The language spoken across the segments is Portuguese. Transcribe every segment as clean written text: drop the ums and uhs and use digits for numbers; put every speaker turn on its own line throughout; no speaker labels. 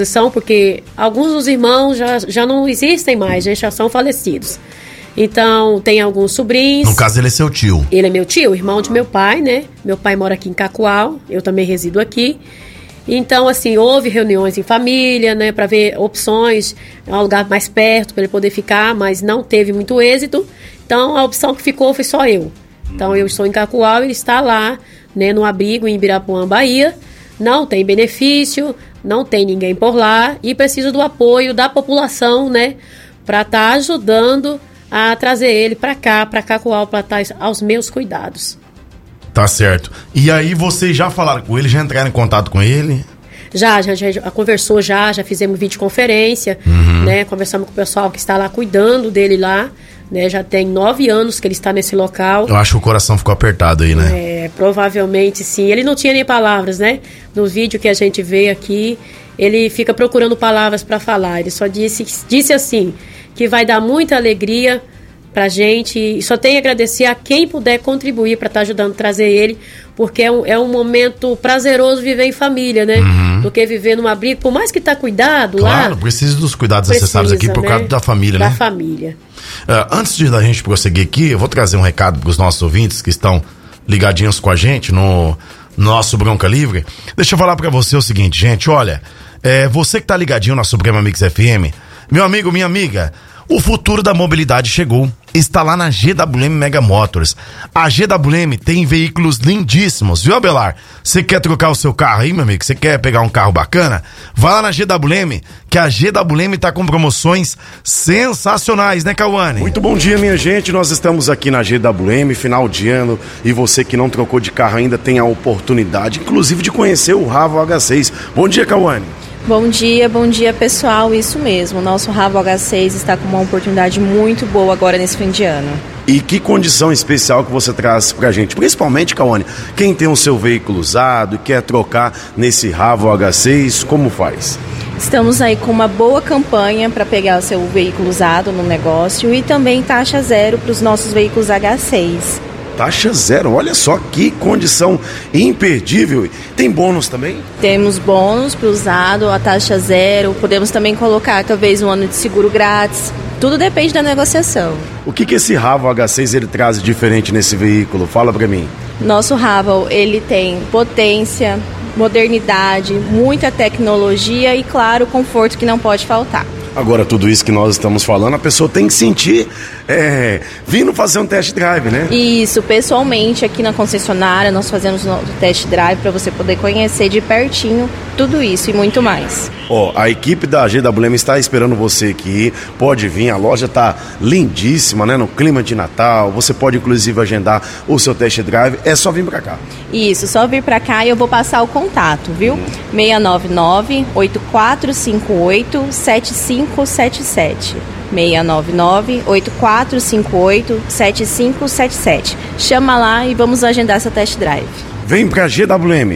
Porque alguns dos irmãos já não existem mais, já são falecidos. Então, tem alguns sobrinhos.
No caso, ele é seu tio.
Ele é meu tio, irmão de meu pai, né? Meu pai mora aqui em Cacoal, eu também resido aqui. Então, assim, houve reuniões em família, né? Para ver opções, um lugar mais perto para ele poder ficar, mas não teve muito êxito. Então, a opção que ficou foi só eu. Então, eu estou em Cacoal, ele está lá, né? No abrigo em Ibirapuã, Bahia. Não tem benefício, não tem ninguém por lá e precisa do apoio da população, né, para estar ajudando a trazer ele para cá, para Cacoal, para estar aos meus cuidados.
Tá certo. E aí vocês já falaram com ele, já entraram em contato com ele?
Já conversou, já fizemos videoconferência, né, conversamos com o pessoal que está lá cuidando dele lá, né, já tem 9 anos que ele está nesse local.
Eu acho que o coração ficou apertado aí, né?
Provavelmente sim. Ele não tinha nem palavras, né? No vídeo que a gente vê aqui, ele fica procurando palavras para falar. Ele só disse assim, que vai dar muita alegria pra gente e só tem a agradecer a quem puder contribuir para estar ajudando a trazer ele, porque é um momento prazeroso viver em família, né? Do que viver num abrigo, por mais que tá cuidado lá.
Claro, precisa dos cuidados necessários aqui por causa da família, né?
Da família.
Antes da gente prosseguir aqui, eu vou trazer um recado para os nossos ouvintes que estão ligadinhos com a gente no nosso Bronca Livre. Deixa eu falar para você o seguinte, gente, olha, você que tá ligadinho na Suprema Mix FM, meu amigo, minha amiga, o futuro da mobilidade chegou. Está lá na GWM Mega Motors. A GWM tem veículos lindíssimos, viu, Abelar? Você quer trocar o seu carro aí, meu amigo? Você quer pegar um carro bacana? Vá lá na GWM, que a GWM tá com promoções sensacionais, né, Cauane?
Muito bom dia, minha gente. Nós estamos aqui na GWM, final de ano, e você que não trocou de carro ainda tem a oportunidade, inclusive, de conhecer o Ravo H6. Bom dia, Cauane.
Bom dia pessoal, isso mesmo, o nosso Ravo H6 está com uma oportunidade muito boa agora nesse fim de ano.
E que condição especial que você traz pra gente, principalmente, Cauane, quem tem o seu veículo usado e quer trocar nesse Ravo H6, como faz?
Estamos aí com uma boa campanha para pegar o seu veículo usado no negócio e também taxa zero para os nossos veículos H6.
Taxa zero, olha só que condição imperdível. Tem bônus também?
Temos bônus para o usado, a taxa zero. Podemos também colocar talvez um ano de seguro grátis. Tudo depende da negociação.
O que esse Ravo H6 ele traz de diferente nesse veículo? Fala para mim.
Nosso Ravo, ele tem potência, modernidade, muita tecnologia e, claro, conforto que não pode faltar.
Agora, tudo isso que nós estamos falando, a pessoa tem que sentir vindo fazer um test drive, né?
Isso, pessoalmente aqui na concessionária nós fazemos o test drive para você poder conhecer de pertinho tudo isso e muito mais.
A equipe da GWM está esperando você aqui, pode vir, a loja está lindíssima, né? No clima de Natal, você pode inclusive agendar o seu test drive, é só vir para cá.
Isso, só vir para cá e eu vou passar o contato, viu? 699-8458-7577. 699-8458-7577. Chama lá e vamos agendar essa test drive.
Vem pra GWM.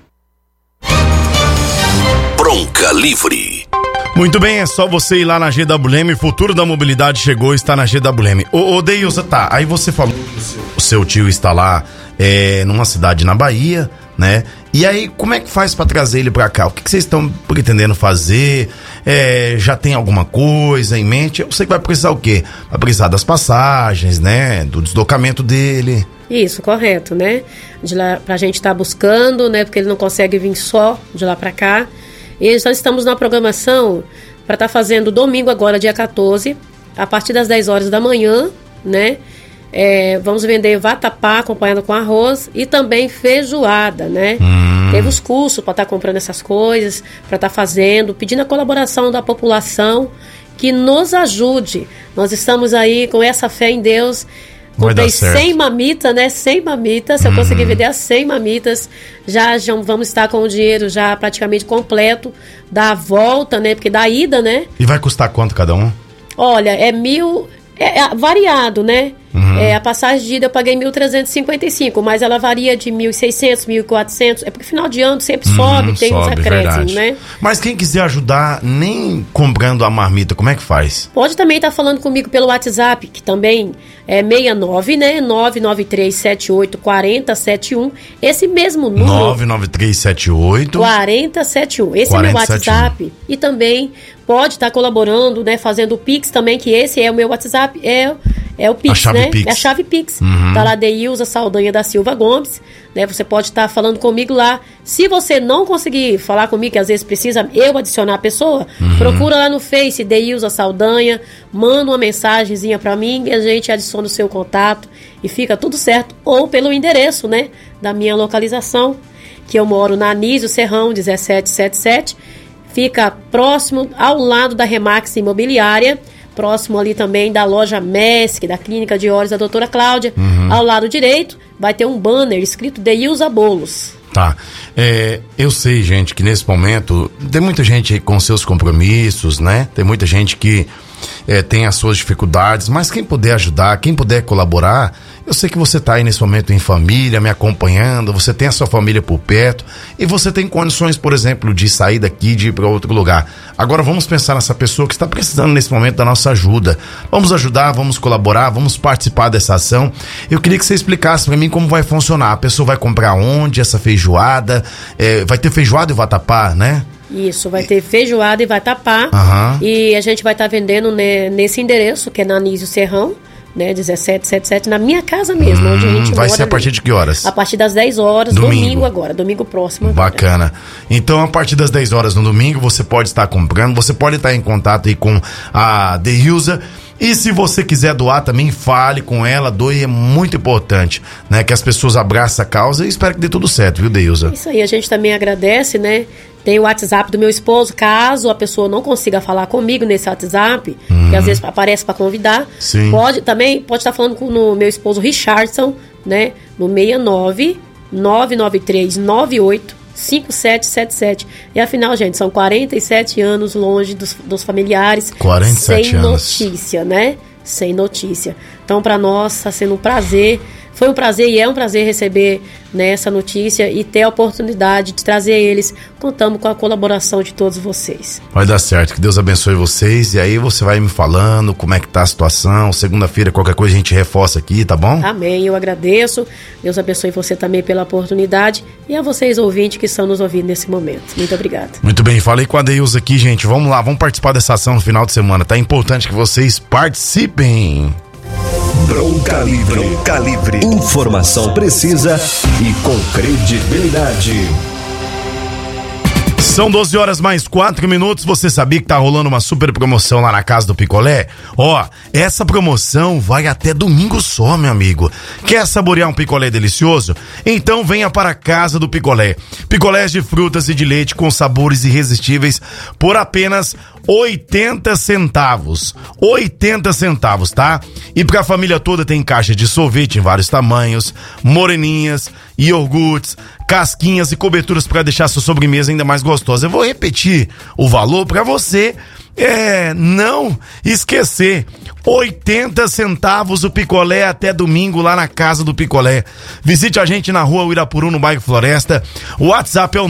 Bronca Livre.
Muito bem, é só você ir lá na GWM, o futuro da mobilidade chegou, está na GWM. Ô Deilza, tá, aí você falou que o seu tio está lá numa cidade na Bahia, né? E aí, como é que faz pra trazer ele pra cá? O que vocês estão pretendendo fazer? Já tem alguma coisa em mente? Eu sei que vai precisar o quê? Vai precisar das passagens, né? Do deslocamento dele.
Isso, correto, né? De lá pra gente estar buscando, né? Porque ele não consegue vir só de lá pra cá. E nós estamos na programação para estar fazendo domingo agora, dia 14, a partir das 10 horas da manhã, né? Vamos vender vatapá acompanhado com arroz e também feijoada, né? Teve os cursos para estar comprando essas coisas, para estar fazendo, pedindo a colaboração da população que nos ajude. Nós estamos aí com essa fé em Deus. Comprei 100 mamitas, né? 100 mamitas. Se eu conseguir vender as 100 mamitas, já vamos estar com o dinheiro já praticamente completo da volta, né? Porque da ida, né?
E vai custar quanto cada um?
Olha, é 1.000... É variado, né? A passagem de ida eu paguei 1.355, mas ela varia de 1.600, 1.400. É porque final de ano sempre sobe, tem uns acréscimos, né?
Mas quem quiser ajudar, nem comprando a marmita, como é que faz?
Pode também estar falando comigo pelo WhatsApp, que também é 69, né? 993784071. Esse mesmo número.
99378
4071. Esse é meu WhatsApp. E também pode estar colaborando, né? Fazendo o Pix também, que esse é o meu WhatsApp. É o Pix,
a chave,
né?
Pix.
É a chave Pix. Tá lá, Deilza Saldanha da Silva Gomes, né? Você pode estar falando comigo lá. Se você não conseguir falar comigo, que às vezes precisa eu adicionar a pessoa, procura lá no Face, Deilza Saldanha, manda uma mensagenzinha pra mim e a gente adiciona o seu contato e fica tudo certo. Ou pelo endereço, né? Da minha localização, que eu moro na Anísio Serrão, 1777. Fica próximo, ao lado da Remax Imobiliária, próximo ali também da loja Mesc, da Clínica de Olhos da doutora Cláudia. Ao lado direito vai ter um banner escrito Deilza Bolos.
Tá. Eu sei, gente, que nesse momento tem muita gente aí com seus compromissos, né? Tem muita gente que tem as suas dificuldades, mas quem puder ajudar, quem puder colaborar, eu sei que você tá aí nesse momento em família, me acompanhando, você tem a sua família por perto e você tem condições, por exemplo, de sair daqui, de ir para outro lugar. Agora vamos pensar nessa pessoa que está precisando nesse momento da nossa ajuda. Vamos ajudar, vamos colaborar, vamos participar dessa ação. Eu queria que você explicasse para mim como vai funcionar. A pessoa vai comprar onde essa feijoada? Vai ter feijoada e vatapá, né?
Isso, vai ter feijoada e vatapá. E a gente vai estar vendendo nesse endereço, que é na Anísio Serrão, né, 1777, na minha casa mesmo, onde a gente
vai
mora.
ser a partir de que horas?
A partir das 10 horas, domingo agora, domingo próximo.
Bacana. Então, a partir das 10 horas no domingo, você pode estar comprando, você pode estar em contato aí com a Deilza. E se você quiser doar também, fale com ela, doe, é muito importante, né? Que as pessoas abracem a causa e espero que dê tudo certo, viu, Deilza?
Isso aí, a gente também agradece, né? Tem o WhatsApp do meu esposo, caso a pessoa não consiga falar comigo nesse WhatsApp, que às vezes aparece para convidar.
Sim.
Pode estar falando com o meu esposo Richardson, né? No 69-993-98-5777. E afinal, gente, são 47 anos longe dos familiares.
47
sem
anos.
Notícia, né? Sem notícia. Então, para nós, está sendo um prazer. Foi um prazer e é um prazer receber, né, essa notícia e ter a oportunidade de trazer eles. Contamos com a colaboração de todos vocês.
Vai dar certo, que Deus abençoe vocês. E aí você vai me falando como é que tá a situação. Segunda-feira, qualquer coisa a gente reforça aqui, tá bom?
Amém, eu agradeço. Deus abençoe você também pela oportunidade e a vocês, ouvintes, que estão nos ouvindo nesse momento. Muito obrigada.
Muito bem, falei com a Deilza aqui, gente. Vamos lá, vamos participar dessa ação no final de semana. Tá importante que vocês participem.
Bronca Livre. Bronca Livre. Informação precisa e com credibilidade.
São 12 horas mais 4 minutos. Você sabia que tá rolando uma super promoção lá na Casa do Picolé? Ó, essa promoção vai até domingo só, meu amigo. Quer saborear um picolé delicioso? Então venha para a Casa do Picolé. Picolés de frutas e de leite com sabores irresistíveis por apenas 80 centavos. 80 centavos, tá? E pra família toda tem caixa de sorvete em vários tamanhos, moreninhas, iogurtes, casquinhas e coberturas para deixar sua sobremesa ainda mais gostosa. Eu vou repetir o valor para você não esquecer. 80 centavos o picolé até domingo lá na Casa do Picolé. Visite a gente na rua Uirapuru, no bairro Floresta. O WhatsApp é o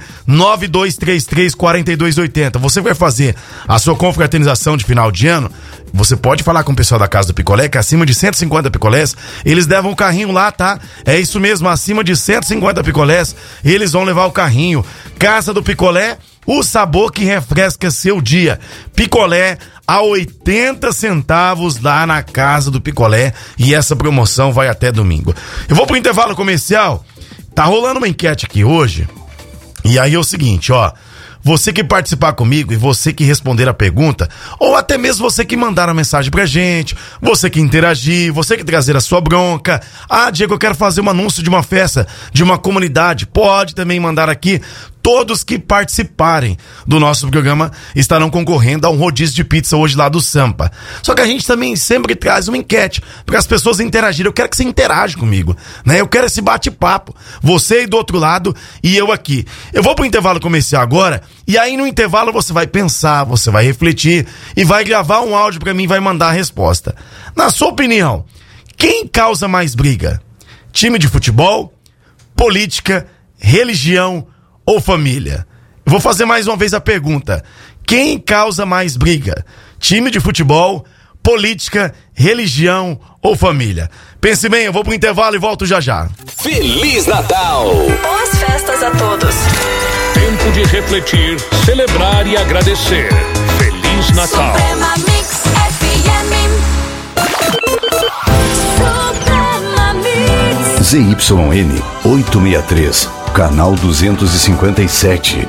992334280. Você vai fazer a sua confraternização de final de ano? Você pode falar com o pessoal da Casa do Picolé, que acima de 150 picolés, eles levam o carrinho lá, tá? É isso mesmo, acima de 150 picolés, eles vão levar o carrinho. Casa do Picolé, o sabor que refresca seu dia. Picolé a 80 centavos lá na Casa do Picolé. E essa promoção vai até domingo. Eu vou pro intervalo comercial. Tá rolando uma enquete aqui hoje. E aí é o seguinte, ó. Você que participar comigo e você que responder a pergunta, ou até mesmo você que mandar uma mensagem pra gente, você que interagir, você que trazer a sua bronca. Ah, Diego, eu quero fazer um anúncio de uma festa, de uma comunidade. Pode também mandar aqui. Todos que participarem do nosso programa estarão concorrendo a um rodízio de pizza hoje lá do Sampa. Só que a gente também sempre traz uma enquete para as pessoas interagirem. Eu quero que você interaja comigo, né? Eu quero esse bate-papo. Você aí do outro lado e eu aqui. Eu vou pro intervalo comercial agora e aí no intervalo você vai pensar, você vai refletir e vai gravar um áudio para mim e vai mandar a resposta. Na sua opinião, Quem causa mais briga? Time de futebol, política, religião ou família? Eu vou fazer mais uma vez a pergunta. Quem causa mais briga? Time de futebol, política, religião ou família? Pense bem, eu vou pro intervalo e volto já já.
Feliz Natal!
Boas festas a todos.
Tempo de refletir, celebrar e agradecer. Feliz Natal.
Suprema Mix FM. Suprema Mix.
ZYN 863, canal 257,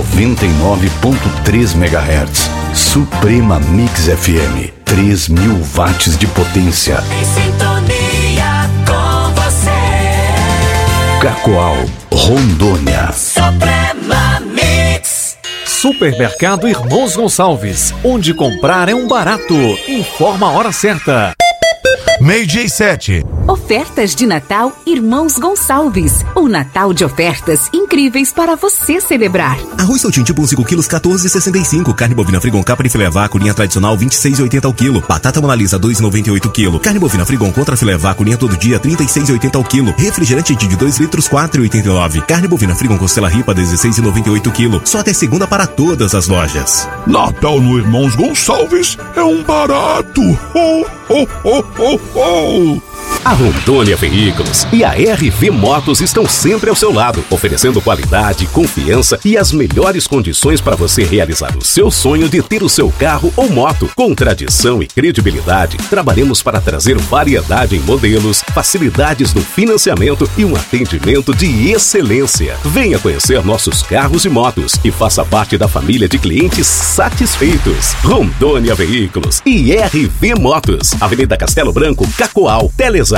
99.3 MHz. Suprema Mix FM, 3.000 watts de potência.
Em sintonia com você.
Cacoal, Rondônia.
Suprema Mix.
Supermercado Irmãos Gonçalves, onde comprar é um barato. Informa a hora certa.
12:07.
Ofertas de Natal Irmãos Gonçalves. Um Natal de ofertas incríveis para você celebrar.
Arroz Saltim tipo 5 quilos, 14,65. Carne bovina Frigon Capa de filé vácuo, linha tradicional, 26,80 ao quilo. Batata Monalisa, 2,98 quilo. Carne bovina Frigon contra filé vácuo, linha todo dia, 36,80 ao quilo. Refrigerante de 2 litros, 4,89. Carne bovina Frigon Costela Ripa, 16,98 quilo. Só até segunda para todas as lojas.
Natal no Irmãos Gonçalves é um barato. Oh, oh, oh, oh, oh.
A Rondônia Veículos e a RV Motos estão sempre ao seu lado, oferecendo qualidade, confiança e as melhores condições para você realizar o seu sonho de ter o seu carro ou moto. Com tradição e credibilidade, trabalhamos para trazer variedade em modelos, facilidades no financiamento e um atendimento de excelência. Venha conhecer nossos carros e motos e faça parte da família de clientes satisfeitos. Rondônia Veículos e RV Motos, Avenida Castelo Branco, Cacoal, Telezap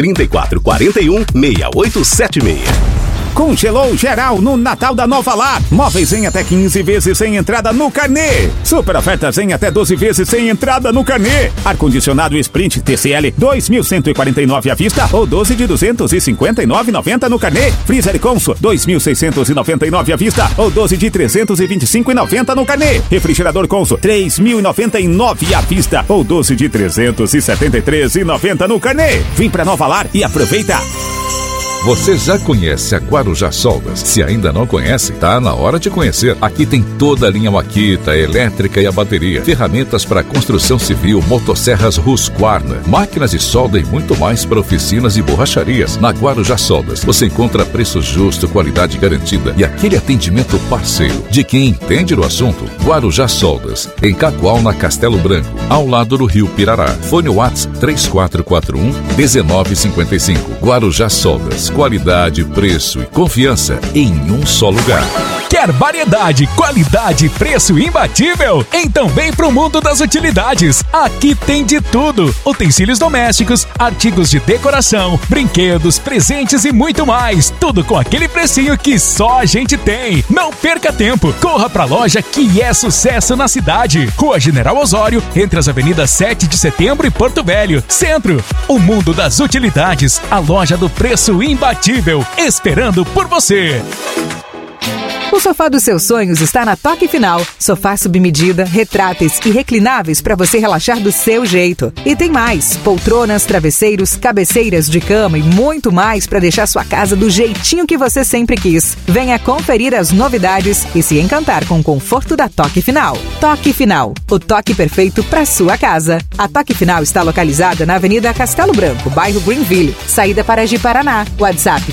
3441-6876.
Congelou geral no Natal da Nova Lar. Móveis em até 15 vezes sem entrada no carnê. Super ofertas em até 12 vezes sem entrada no carnê. Ar-condicionado Sprint TCL 2.149 à vista ou 12 de 259,90 no carnê. Freezer Consul 2.699 à vista ou 12 de 325,90 no carnê. Refrigerador Consul 3.099 à vista ou 12 de 373,90 no carnê. Vem pra Nova Lar e aproveita.
Você já conhece a Guarujá Soldas? Se ainda não conhece, tá na hora de conhecer. Aqui tem toda a linha Makita, elétrica e a bateria, ferramentas para construção civil, motosserras Husqvarna, máquinas de solda e muito mais para oficinas e borracharias. Na Guarujá Soldas, você encontra preço justo, qualidade garantida e aquele atendimento parceiro de quem entende do assunto. Guarujá Soldas, em Cacoal, na Castelo Branco, ao lado do Rio Pirará. Fone WhatsApp 3441-1955. Guarujá Soldas. Qualidade, preço e confiança em um só lugar.
Quer variedade, qualidade e preço imbatível? Então vem pro mundo das utilidades. Aqui tem de tudo: utensílios domésticos, artigos de decoração, brinquedos, presentes e muito mais. Tudo com aquele precinho que só a gente tem. Não perca tempo, corra pra loja que é sucesso na cidade. Rua General Osório, entre as avenidas 7 de Setembro e Porto Velho, Centro. O mundo das utilidades, a loja do preço imbatível, esperando por você.
O sofá dos seus sonhos está na Toque Final. Sofá sob medida, retráteis e reclináveis para você relaxar do seu jeito. E tem mais: poltronas, travesseiros, cabeceiras de cama e muito mais para deixar sua casa do jeitinho que você sempre quis. Venha conferir as novidades e se encantar com o conforto da Toque Final. Toque Final, o toque perfeito para sua casa. A Toque Final está localizada na Avenida Castelo Branco, bairro Greenville, saída para Ji-Paraná. WhatsApp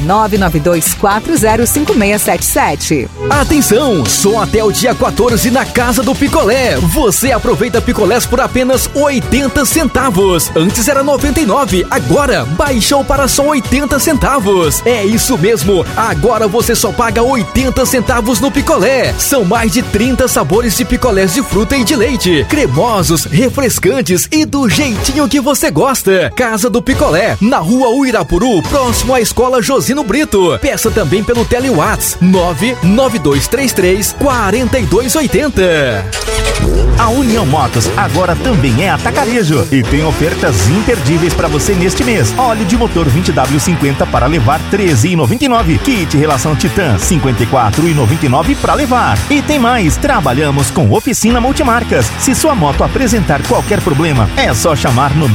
992405677.
Atenção, só até o dia 14 na Casa do Picolé. Você aproveita picolés por apenas 80 centavos. Antes era 99, agora baixou para só 80 centavos. É isso mesmo, agora você só paga 80 centavos no picolé. São mais de 30 sabores de picolés de fruta e de leite, cremosos, refrescantes e do jeitinho que você gosta. Casa do Picolé, na Rua Uirapuru, próximo à Escola Josino Brito. Peça também pelo Telewhats 999 99233-4280.
A União Motos agora também é atacarejo e tem ofertas imperdíveis para você neste mês. Óleo de motor 20W50 para levar R$13,99. Kit relação Titan R$54,99 para levar. E tem mais, trabalhamos com oficina multimarcas. Se sua moto apresentar qualquer problema, é só chamar no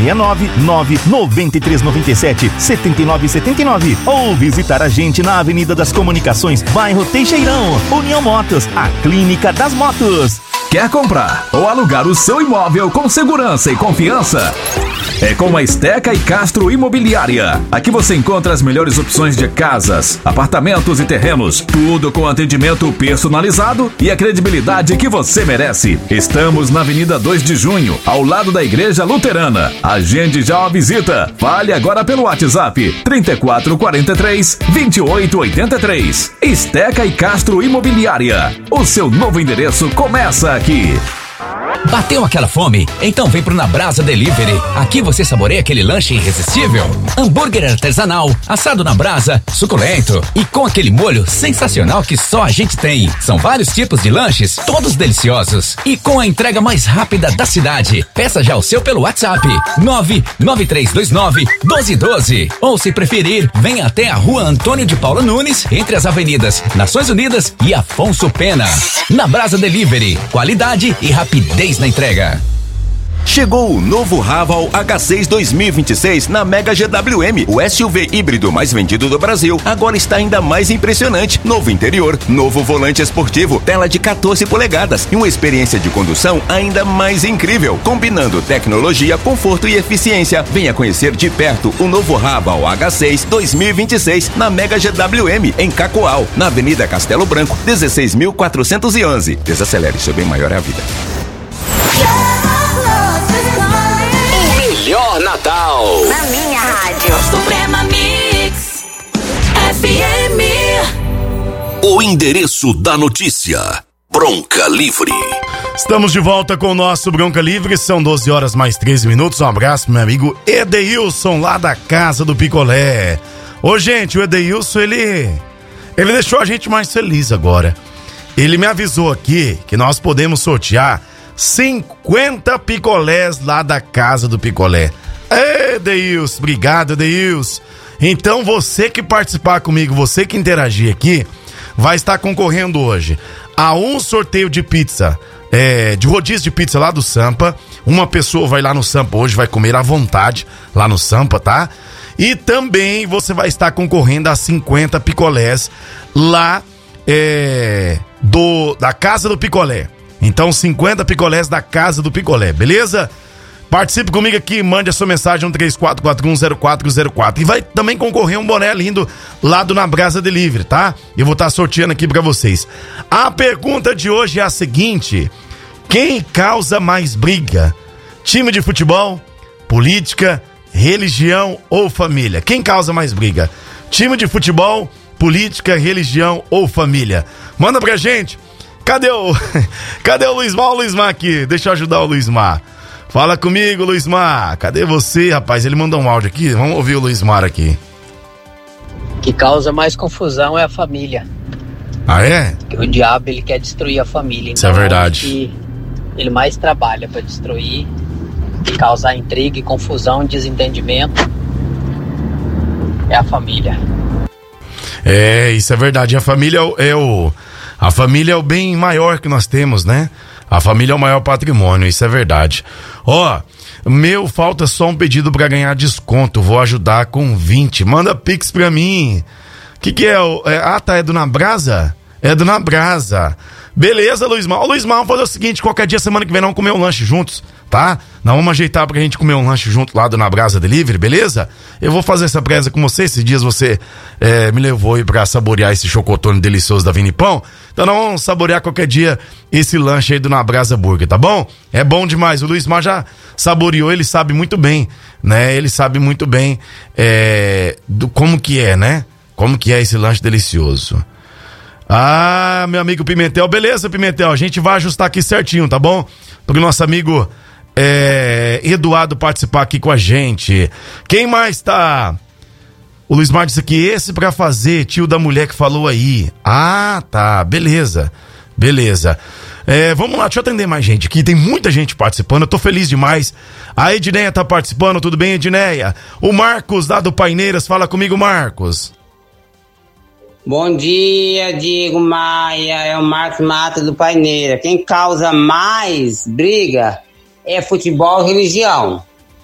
699-9397-7979 ou visitar a gente na Avenida das Comunicações, bairro Teixeirão. União Motos, a clínica das motos.
Quer comprar ou alugar o seu imóvel com segurança e confiança? É com a Esteca e Castro Imobiliária. Aqui você encontra as melhores opções de casas, apartamentos e terrenos. Tudo com atendimento personalizado e a credibilidade que você merece. Estamos na Avenida 2 de Junho, ao lado da Igreja Luterana. Agende já uma visita. Fale agora pelo WhatsApp 3443-2883. Esteca e Castro Imobiliária. O seu novo endereço começa aqui.
Bateu aquela fome? Então vem pro Na Brasa Delivery. Aqui você saboreia aquele lanche irresistível. Hambúrguer artesanal, assado na brasa, suculento e com aquele molho sensacional que só a gente tem. São vários tipos de lanches, todos deliciosos e com a entrega mais rápida da cidade. Peça já o seu pelo WhatsApp 99329-1212. Ou se preferir, venha até a Rua Antônio de Paula Nunes, entre as avenidas Nações Unidas e Afonso Pena. Na Brasa Delivery, qualidade e rapidez na entrega.
Chegou o novo Raval H6 2026 na Mega GWM. O SUV híbrido mais vendido do Brasil agora está ainda mais impressionante. Novo interior, novo volante esportivo, tela de 14 polegadas e uma experiência de condução ainda mais incrível, combinando tecnologia, conforto e eficiência. Venha conhecer de perto o novo Raval H6 2026 na Mega GWM, em Cacoal, na Avenida Castelo Branco, 16.411. Desacelere, seu bem maior é a vida.
Melhor Natal na minha rádio Suprema Mix FM.
O endereço da notícia. Bronca Livre.
Estamos de volta com o nosso Bronca Livre. São 12 horas mais 13 minutos. Um abraço pro meu amigo Edeilson, lá da Casa do Picolé. Ô, gente, o Edeilson, ele deixou a gente mais feliz agora. Ele me avisou aqui que nós podemos sortear 50 picolés lá da Casa do Picolé. Edeilson, obrigado, Edeilson. Então você que participar comigo, você que interagir aqui, vai estar concorrendo hoje a um sorteio de pizza, de rodízio de pizza lá do Sampa. Uma pessoa vai lá no Sampa hoje, vai comer à vontade lá no Sampa, tá? E também você vai estar concorrendo a 50 picolés lá da Casa do Picolé. Então 50 picolés da Casa do Picolé, beleza? Participe comigo aqui, mande a sua mensagem no 34410404 e vai também concorrer um boné lindo lá do Na Brasa Delivery, tá? Eu vou estar sorteando aqui pra vocês. A pergunta de hoje é a seguinte: quem causa mais briga? Time de futebol, política, religião ou família? Quem causa mais briga? Time de futebol, política, religião ou família? Manda pra gente. Cadê o Luizmar? O Luizmar aqui, deixa eu ajudar o Luizmar. Fala comigo, Luizmar. Cadê você, rapaz? Ele mandou um áudio aqui, vamos ouvir o Luizmar aqui.
Que causa mais confusão é a família.
Ah, é?
Porque o diabo, ele quer destruir a família.
Isso é verdade.
Ele mais trabalha pra destruir, causar intriga e confusão, desentendimento. É a família.
Isso é verdade. A família a família é o bem maior que nós temos, né? A família é o maior patrimônio, isso é verdade. Falta só um pedido pra ganhar desconto, vou ajudar com 20. Manda Pix pra mim. Que é? É do Na Brasa? É do Na Brasa. Beleza, Luizmar. Luizmar, vamos fazer o seguinte, qualquer dia, semana que vem, nós vamos comer um lanche juntos, tá? Nós vamos ajeitar pra gente comer um lanche junto lá do Na Brasa Delivery, beleza? Eu vou fazer essa presa com você. Esses dias você me levou aí pra saborear esse chocotone delicioso da Vinipão. Então nós vamos saborear qualquer dia esse lanche aí do Na Brasa Burger, tá bom? É bom demais. O Luizmar já saboreou, ele sabe muito bem, né? Ele sabe muito bem como que é, né? Como que é esse lanche delicioso. Ah, meu amigo Pimentel. Beleza, Pimentel, a gente vai ajustar aqui certinho, tá bom? Pro nosso amigo Eduardo participar aqui com a gente. Quem mais tá O Luiz Mar disse aqui, esse pra fazer, tio da mulher que falou aí. Ah, tá, beleza. Vamos lá, deixa eu atender mais gente aqui, tem muita gente participando, eu tô feliz demais. A Edneia tá participando, tudo bem, Edneia? O Marcos, lá do Paineiras, fala comigo, Marcos.
Bom dia, Diego Maia, é o Marcos Mata do Paineira. Quem causa mais briga é futebol e religião.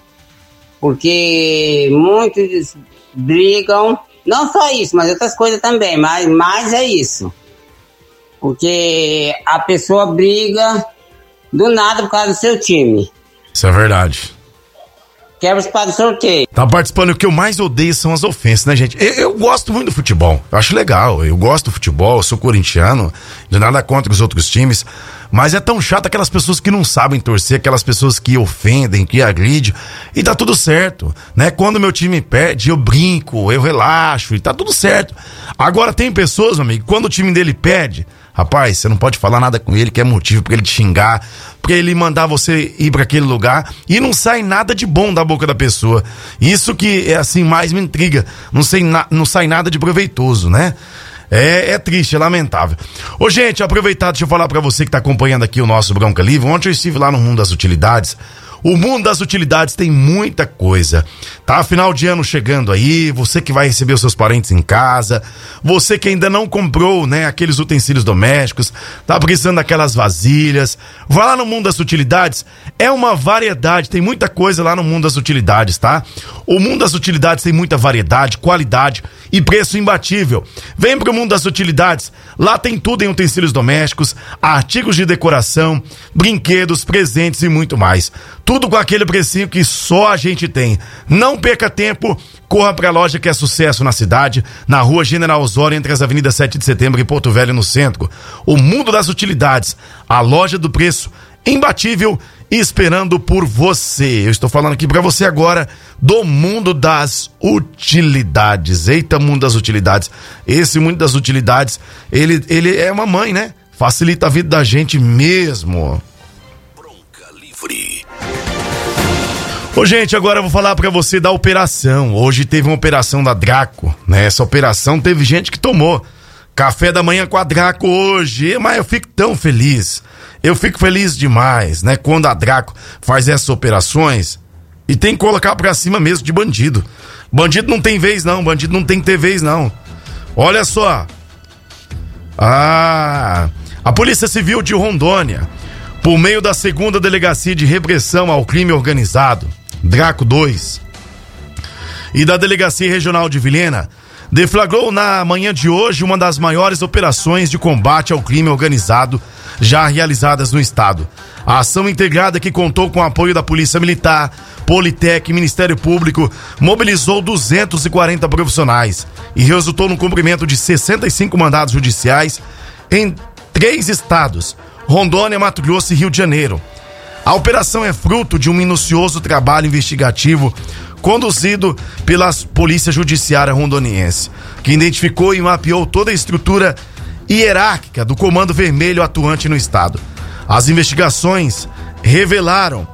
Porque muitos brigam, não só isso, mas outras coisas também, mas mais é isso. Porque a pessoa briga do nada por causa do seu time.
Isso é verdade.
Quebra os pau do sorteio.
Tá participando, o que eu mais odeio são as ofensas, né, gente? Eu gosto muito do futebol, eu acho legal, eu gosto do futebol, eu sou corintiano, de nada contra os outros times, mas é tão chato aquelas pessoas que não sabem torcer, aquelas pessoas que ofendem, que agridem, e tá tudo certo, né? Quando meu time perde, eu brinco, eu relaxo, e tá tudo certo. Agora tem pessoas, meu amigo, quando o time dele perde, rapaz, você não pode falar nada com ele, que é motivo pra ele te xingar, pra ele mandar você ir pra aquele lugar, e não sai nada de bom da boca da pessoa. Isso que é assim, mais me intriga. Não sai nada de proveitoso, né? É triste, é lamentável. Ô, gente, aproveitar, deixa eu falar pra você que tá acompanhando aqui o nosso Bronca Livre. Ontem eu estive lá no Mundo das Utilidades. O Mundo das Utilidades tem muita coisa, tá? Final de ano chegando aí, você que vai receber os seus parentes em casa, você que ainda não comprou, né, aqueles utensílios domésticos, tá precisando daquelas vasilhas, vai lá no Mundo das Utilidades, é uma variedade, tem muita coisa lá no Mundo das Utilidades, tá? O Mundo das Utilidades tem muita variedade, qualidade e preço imbatível. Vem pro Mundo das Utilidades, lá tem tudo em utensílios domésticos, artigos de decoração, brinquedos, presentes e muito mais. Tudo com aquele precinho que só a gente tem. Não perca tempo, corra pra loja que é sucesso na cidade, na rua General Osório, entre as avenidas 7 de Setembro e Porto Velho, no centro. O Mundo das Utilidades, a loja do preço imbatível, esperando por você. Eu estou falando aqui pra você agora do Mundo das Utilidades. Eita, Mundo das Utilidades. Esse Mundo das Utilidades, ele é uma mãe, né? Facilita a vida da gente mesmo. Ô, gente, agora eu vou falar pra você da operação. Hoje teve uma operação da Draco, né? Essa operação teve gente que tomou café da manhã com a Draco hoje, mas eu fico tão feliz. Eu fico feliz demais, né? Quando a Draco faz essas operações e tem que colocar pra cima mesmo de bandido. Bandido não tem vez não, bandido não tem que ter vez não. Olha só. A Polícia Civil de Rondônia, por meio da 2ª Delegacia de Repressão ao Crime Organizado, Draco 2, e da Delegacia Regional de Vilhena, deflagrou na manhã de hoje uma das maiores operações de combate ao crime organizado já realizadas no estado. A ação integrada, que contou com o apoio da Polícia Militar, Politec e Ministério Público, mobilizou 240 profissionais e resultou no cumprimento de 65 mandados judiciais em 3 estados: Rondônia, Mato Grosso e Rio de Janeiro. A operação é fruto de um minucioso trabalho investigativo conduzido pela Polícia Judiciária Rondoniense, que identificou e mapeou toda a estrutura hierárquica do Comando Vermelho atuante no estado. As investigações revelaram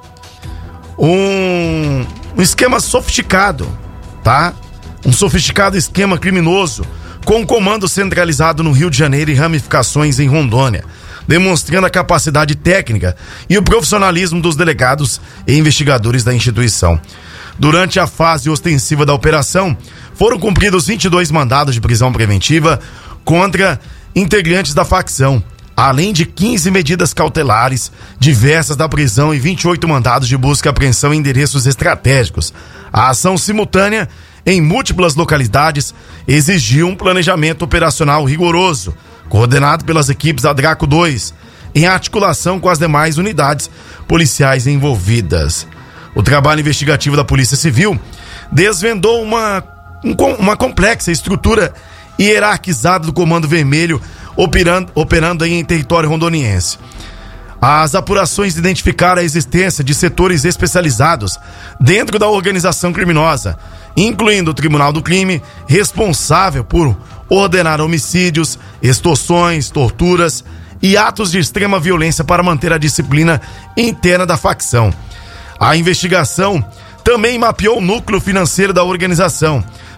um esquema sofisticado, tá? Um sofisticado esquema criminoso com comando centralizado no Rio de Janeiro e ramificações em Rondônia, demonstrando a capacidade técnica e o profissionalismo dos delegados e investigadores da instituição. Durante a fase ostensiva da operação, foram cumpridos 22 mandados de prisão preventiva contra integrantes da facção, além de 15 medidas cautelares diversas da prisão e 28 mandados de busca e apreensão em endereços estratégicos. A ação simultânea em múltiplas localidades exigiu um planejamento operacional rigoroso, coordenado pelas equipes da Draco 2, em articulação com as demais unidades policiais envolvidas. O trabalho investigativo da Polícia Civil desvendou uma complexa estrutura hierarquizada do Comando Vermelho operando em território rondoniense. As apurações identificaram a existência de setores especializados dentro da organização criminosa, incluindo o Tribunal do Crime, responsável por ordenar homicídios, extorsões, torturas e atos de extrema violência para manter a disciplina interna da facção. A investigação também mapeou o núcleo financeiro da organização,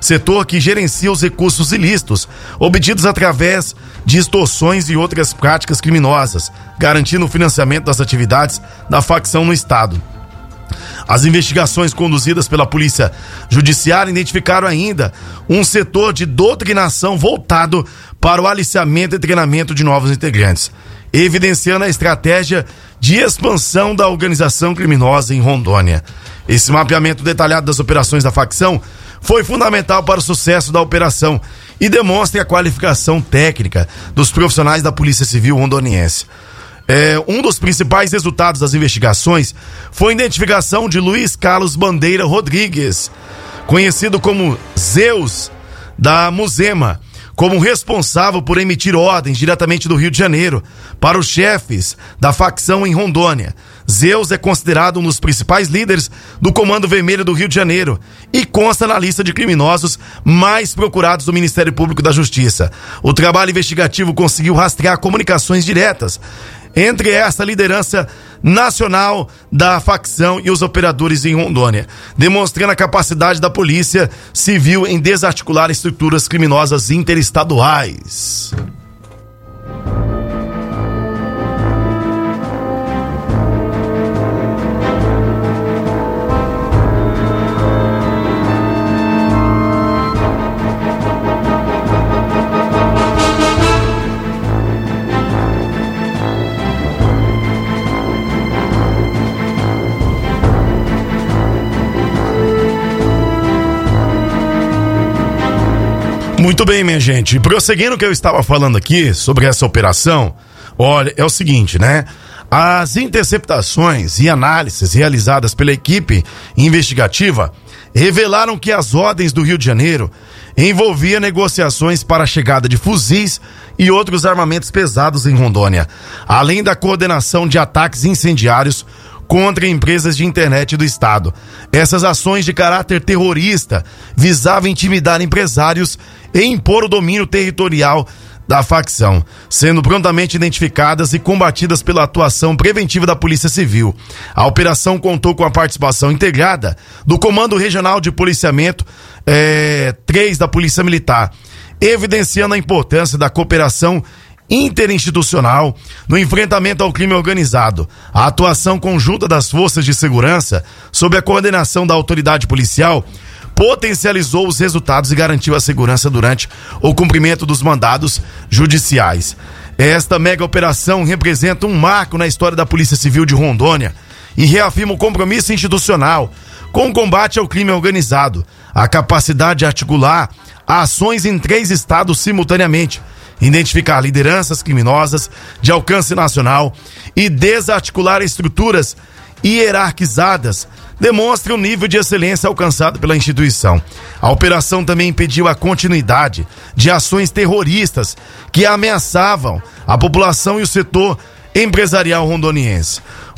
setor que gerencia os recursos ilícitos obtidos através de extorsões e outras práticas criminosas, garantindo o financiamento das atividades da facção no estado. As investigações conduzidas pela Polícia Judiciária identificaram ainda um setor de doutrinação voltado para o aliciamento e treinamento de novos integrantes, evidenciando a estratégia de expansão da organização criminosa em Rondônia. Esse mapeamento detalhado das operações da facção foi fundamental para o sucesso da operação e demonstra a qualificação técnica dos profissionais da Polícia Civil rondoniense. Um dos principais resultados das investigações foi a identificação de Luiz Carlos Bandeira Rodrigues, conhecido como Zeus da Muzema, como responsável por emitir ordens diretamente do Rio de Janeiro para os chefes da facção em Rondônia. Zeus é considerado um dos principais líderes do Comando Vermelho do Rio de Janeiro e consta na lista de criminosos mais procurados do Ministério Público da Justiça. O trabalho investigativo conseguiu rastrear comunicações diretas entre essa liderança nacional da facção e os operadores em Rondônia, demonstrando a capacidade da Polícia Civil em desarticular estruturas criminosas interestaduais. Muito bem, minha gente. Prosseguindo o que eu estava falando aqui sobre essa operação, olha, é o seguinte, né? As interceptações e análises realizadas pela equipe investigativa revelaram que as ordens do Rio de Janeiro envolviam negociações para a chegada de fuzis e outros armamentos pesados em Rondônia, além da coordenação de ataques incendiários contra empresas de internet do estado. Essas ações de caráter terrorista visavam intimidar empresários e impor o domínio territorial da facção, sendo prontamente identificadas e combatidas pela atuação preventiva da Polícia Civil. A operação contou com a participação integrada do Comando Regional de Policiamento 3 da Polícia Militar, evidenciando a importância da cooperação interinstitucional no enfrentamento ao crime organizado. A atuação conjunta das forças de segurança, sob a coordenação da autoridade policial, potencializou os resultados e garantiu a segurança durante o cumprimento dos mandados judiciais. Esta mega operação representa um marco na história da Polícia Civil de Rondônia e reafirma o compromisso institucional com o combate ao crime organizado, a capacidade de articular ações em 3 estados simultaneamente, identificar lideranças criminosas de alcance nacional e desarticular estruturas hierarquizadas, demonstra o nível de excelência alcançado pela instituição. A operação também impediu a continuidade de ações terroristas que ameaçavam a população e o setor empresarial rondoniense.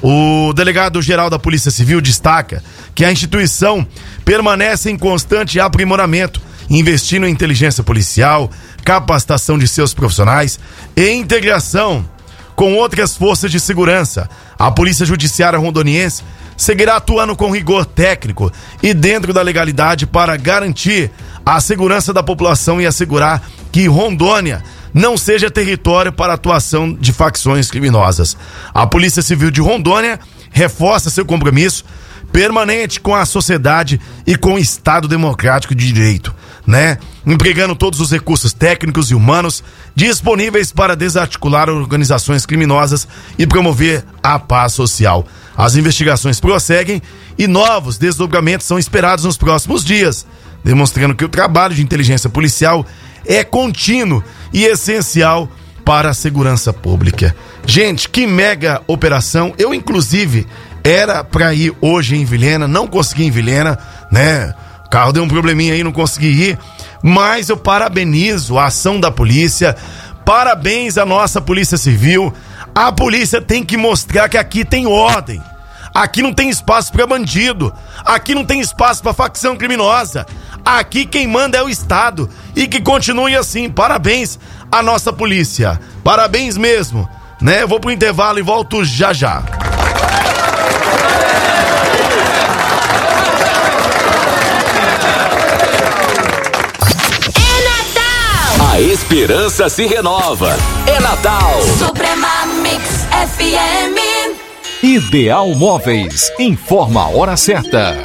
O delegado-geral da Polícia Civil destaca que a instituição permanece em constante aprimoramento, investindo em inteligência policial, capacitação de seus profissionais e integração com outras forças de segurança. A Polícia Judiciária rondoniense seguirá atuando com rigor técnico e dentro da legalidade para garantir a segurança da população e assegurar que Rondônia não seja território para a atuação de facções criminosas. A Polícia Civil de Rondônia reforça seu compromisso permanente com a sociedade e com o Estado Democrático de Direito, né? Empregando todos os recursos técnicos e humanos disponíveis para desarticular organizações criminosas e promover a paz social. As investigações prosseguem e novos desdobramentos são esperados nos próximos dias, demonstrando que o trabalho de inteligência policial é contínuo e essencial para a segurança pública. Gente, que mega operação. Eu, inclusive, era para ir hoje em Vilhena, não consegui ir em Vilhena, né? O carro deu um probleminha aí, não consegui ir, mas eu parabenizo a ação da polícia, parabéns à nossa Polícia Civil. A polícia tem que mostrar que aqui tem ordem, aqui não tem espaço para bandido, aqui não tem espaço para facção criminosa, aqui quem manda é o Estado, e que continue assim. Parabéns à nossa polícia, parabéns mesmo, né? Eu vou pro intervalo e volto já já.
esperança se renova. É Natal.
Suprema Mix FM.
Ideal Móveis. Informa a hora certa.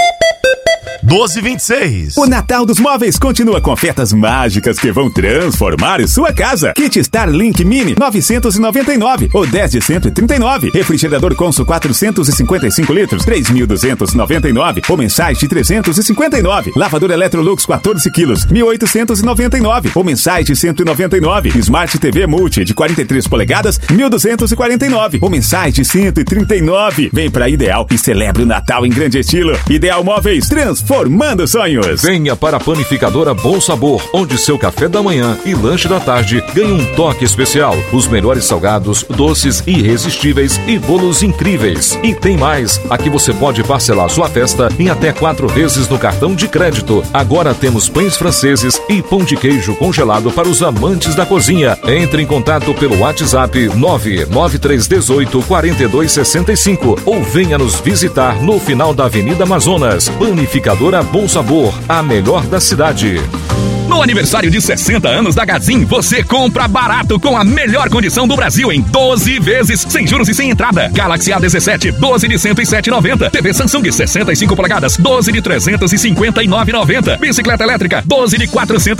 12h26.
O Natal dos Móveis continua com ofertas mágicas que vão transformar sua casa. Kit Starlink Mini 999 ou 10 de 139. Refrigerador Consul 455 litros 3.299 ou mensais de 359. Lavador Electrolux 14 quilos 1.899 ou mensais de 199. Smart TV Multi de 43 polegadas 1.249 ou mensais de 139. Vem pra Ideal e celebre o Natal em grande estilo. Ideal Móveis, transformando sonhos.
Venha para a panificadora Bom Sabor, onde seu café da manhã e lanche da tarde ganham um toque especial. Os melhores salgados, doces irresistíveis e bolos incríveis. E tem mais, aqui você pode parcelar sua festa em até 4 vezes no cartão de crédito. Agora temos pães franceses e pão de queijo congelado para os amantes da cozinha. Entre em contato pelo WhatsApp 99318 4265 ou venha nos visitar no final da Avenida Amazonas. Panificadora Bom Sabor, a melhor da cidade.
No aniversário de 60 anos da Gazin, você compra barato com a melhor condição do Brasil em 12 vezes, sem juros e sem entrada. Galaxy A17, 12 de 107,90. TV Samsung 65 polegadas, 12 de 359,90. Bicicleta elétrica, 12 de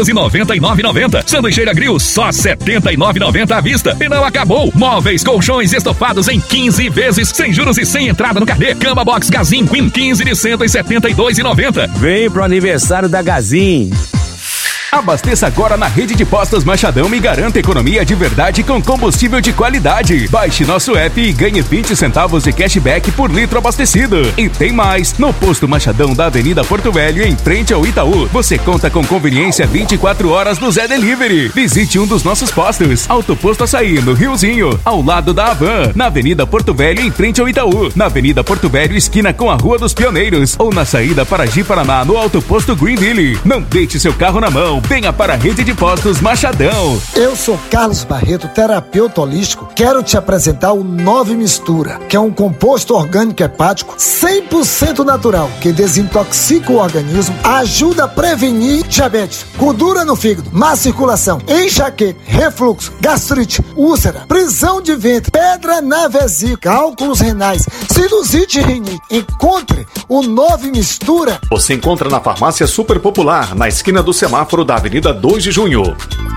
499,90. Sanduicheira Grill, só 79,90 à vista. E não acabou. Móveis, colchões estofados em 15 vezes, sem juros e sem entrada no carnê. Cama Box Gazin Queen, 15 de 172,90.
Vem pro aniversário da Gazin.
Abasteça agora na rede de postos Machadão e garanta economia de verdade com combustível de qualidade. Baixe nosso app e ganhe 20 centavos de cashback por litro abastecido. E tem mais, no posto Machadão da Avenida Porto Velho, em frente ao Itaú, você conta com conveniência 24 horas do Zé Delivery. Visite um dos nossos postos. Autoposto Açaí, no Riozinho, ao lado da Havan, na Avenida Porto Velho, em frente ao Itaú, na Avenida Porto Velho, esquina com a Rua dos Pioneiros, ou na saída para Ji-Paraná, no Autoposto Greenville. Não deixe seu carro na mão. Venha para a rede de postos Machadão.
Eu sou Carlos Barreto, terapeuta holístico. Quero te apresentar o Nove Mistura, que é um composto orgânico hepático 100% natural, que desintoxica o organismo, ajuda a prevenir diabetes, gordura no fígado, má circulação, enxaqueca, refluxo, gastrite, úlcera, prisão de ventre, pedra na vesícula, cálculos renais, sinusite e rinite. Encontre o Nove Mistura.
Você encontra na farmácia Super Popular, na esquina do semáforo da Avenida 2 de Junho.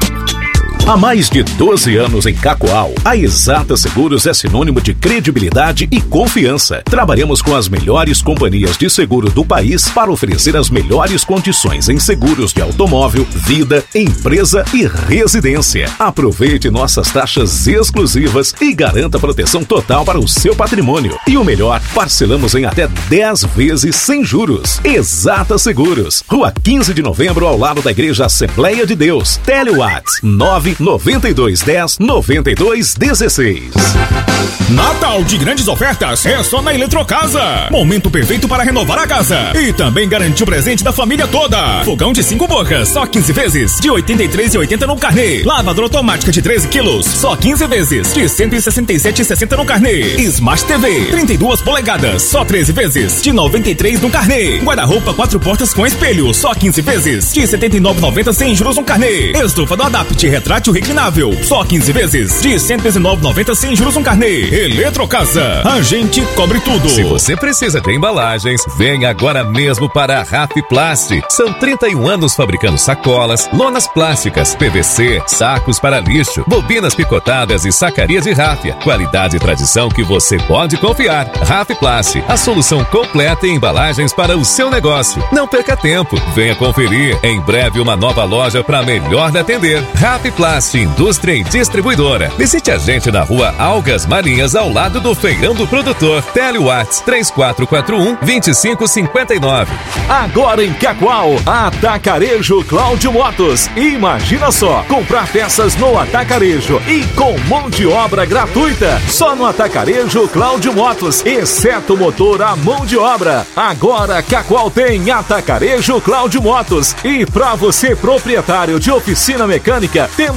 Há mais de 12 anos em Cacoal, a Exata Seguros é sinônimo de credibilidade e confiança. Trabalhamos com as melhores companhias de seguro do país para oferecer as melhores condições em seguros de automóvel, vida, empresa e residência. Aproveite nossas taxas exclusivas e garanta proteção total para o seu patrimônio. E o melhor, parcelamos em até 10 vezes sem juros. Exata Seguros, Rua 15 de Novembro, ao lado da Igreja Assembleia de Deus. Telewatts 99210-9216.
Natal de grandes ofertas é só na Eletrocasa. Momento perfeito para renovar a casa e também garantir o presente da família toda. Fogão de 5 bocas, só 15 vezes, de R$ 83,80 no carnê. Lavadora automática de 13 quilos, só 15 vezes, de R$ 167,60 no carnê. Smart TV, 32 polegadas, só 13 vezes, de R$ 93 no carnê. Guarda-roupa 4 portas com espelho, só 15 vezes, de R$ 79,90 sem juros no carnê. Estufa do Adapt retrátil reclinável, só 15 vezes, de R$ 119,90 sem juros no carnê. Eletrocasa, a gente cobre tudo.
Se você precisa de embalagens, venha agora mesmo para a Rafiplast. São 31 anos fabricando sacolas, lonas plásticas, PVC, sacos para lixo, bobinas picotadas e sacarias de ráfia. Qualidade e tradição que você pode confiar. Rafiplast, a solução completa em embalagens para o seu negócio. Não perca tempo, venha conferir. Em breve uma nova loja para melhor lhe atender. Rafiplast, indústria e distribuidora. Visite a gente na rua Algas Marinhas, ao lado do Feirão do Produtor. Telewatts 3441-2559.
Agora em Cacoal, Atacarejo Cláudio Motos. Imagina só, comprar peças no Atacarejo e com mão de obra gratuita. Só no Atacarejo Cláudio Motos, exceto motor a mão de obra. Agora Cacoal tem Atacarejo Cláudio Motos. E para você proprietário de oficina mecânica, temos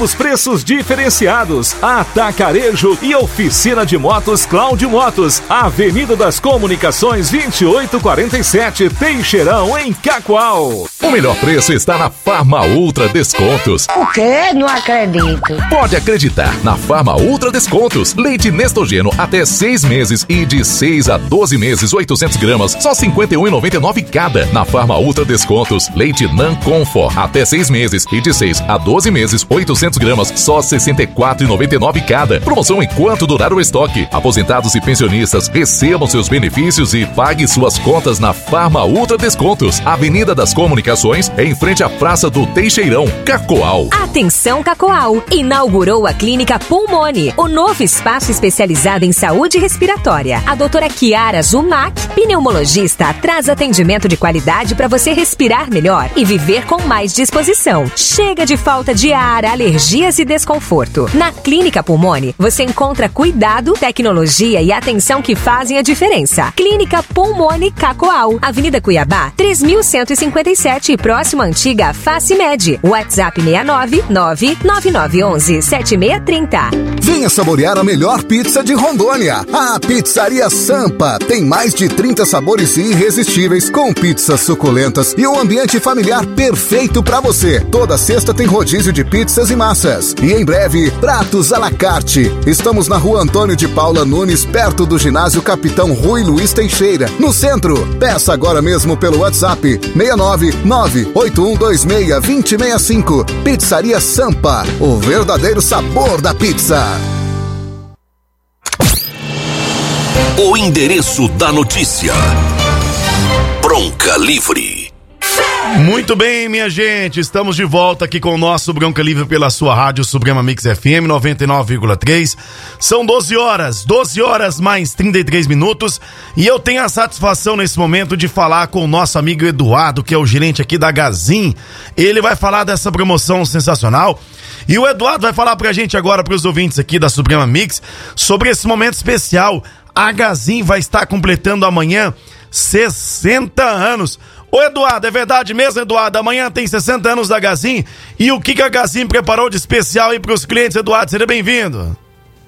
novos preços diferenciados. Atacarejo e oficina de motos Cláudio Motos. Avenida das Comunicações 2847, Teixeirão, em Cacoal.
O melhor preço está na Farma Ultra Descontos.
O quê? Não acredito.
Pode acreditar, na Farma Ultra Descontos. Leite Nestogeno até 6 meses e de 6 a 12 meses, 800 gramas, só R$ 51,99 cada. Na Farma Ultra Descontos. Leite Nan Comfort até 6 meses e de 6 a 12 meses, 800 gramas, só R$ 64,99 cada. Promoção enquanto durar o estoque. Aposentados e pensionistas recebam seus benefícios e pague suas contas na Farma Ultra Descontos. Avenida das Comunicações, em frente à Praça do Teixeirão, Cacoal.
Atenção, Cacoal! Inaugurou a Clínica Pulmone, o novo espaço especializado em saúde respiratória. A doutora Kiara Zumac, pneumologista, traz atendimento de qualidade para você respirar melhor e viver com mais disposição. Chega de falta de ar, alergias e desconforto. Na Clínica Pulmone, você encontra cuidado, tecnologia e atenção que fazem a diferença. Clínica Pulmone Cacoal, Avenida Cuiabá, 3157, próximo à antiga Facimed. WhatsApp 69999117630.
Venha saborear a melhor pizza de Rondônia. A Pizzaria Sampa tem mais de 30 sabores irresistíveis, com pizzas suculentas e um ambiente familiar perfeito para você. Toda sexta tem rodízio de pizzas e massas. E em breve, pratos à la carte. Estamos na Rua Antônio de Paula Nunes, perto do ginásio Capitão Rui Luiz Teixeira, no centro. Peça agora mesmo pelo WhatsApp 69981262065. Pizzaria Sampa, o verdadeiro sabor da pizza.
O endereço da notícia. Bronca Livre.
Muito bem, minha gente, estamos de volta aqui com o nosso Bronca Livre pela sua rádio Suprema Mix FM 99,3. São 12 horas mais 33 minutos e eu tenho a satisfação nesse momento de falar com o nosso amigo Eduardo, que é o gerente aqui da Gazin. Ele vai falar dessa promoção sensacional e o Eduardo vai falar pra gente agora, pros ouvintes aqui da Suprema Mix, sobre esse momento especial. A Gazin vai estar completando amanhã 60 anos. Ô Eduardo, é verdade mesmo, Eduardo? Amanhã tem 60 anos da Gazin. E o que a Gazin preparou de especial aí pros clientes, Eduardo? Seja bem-vindo.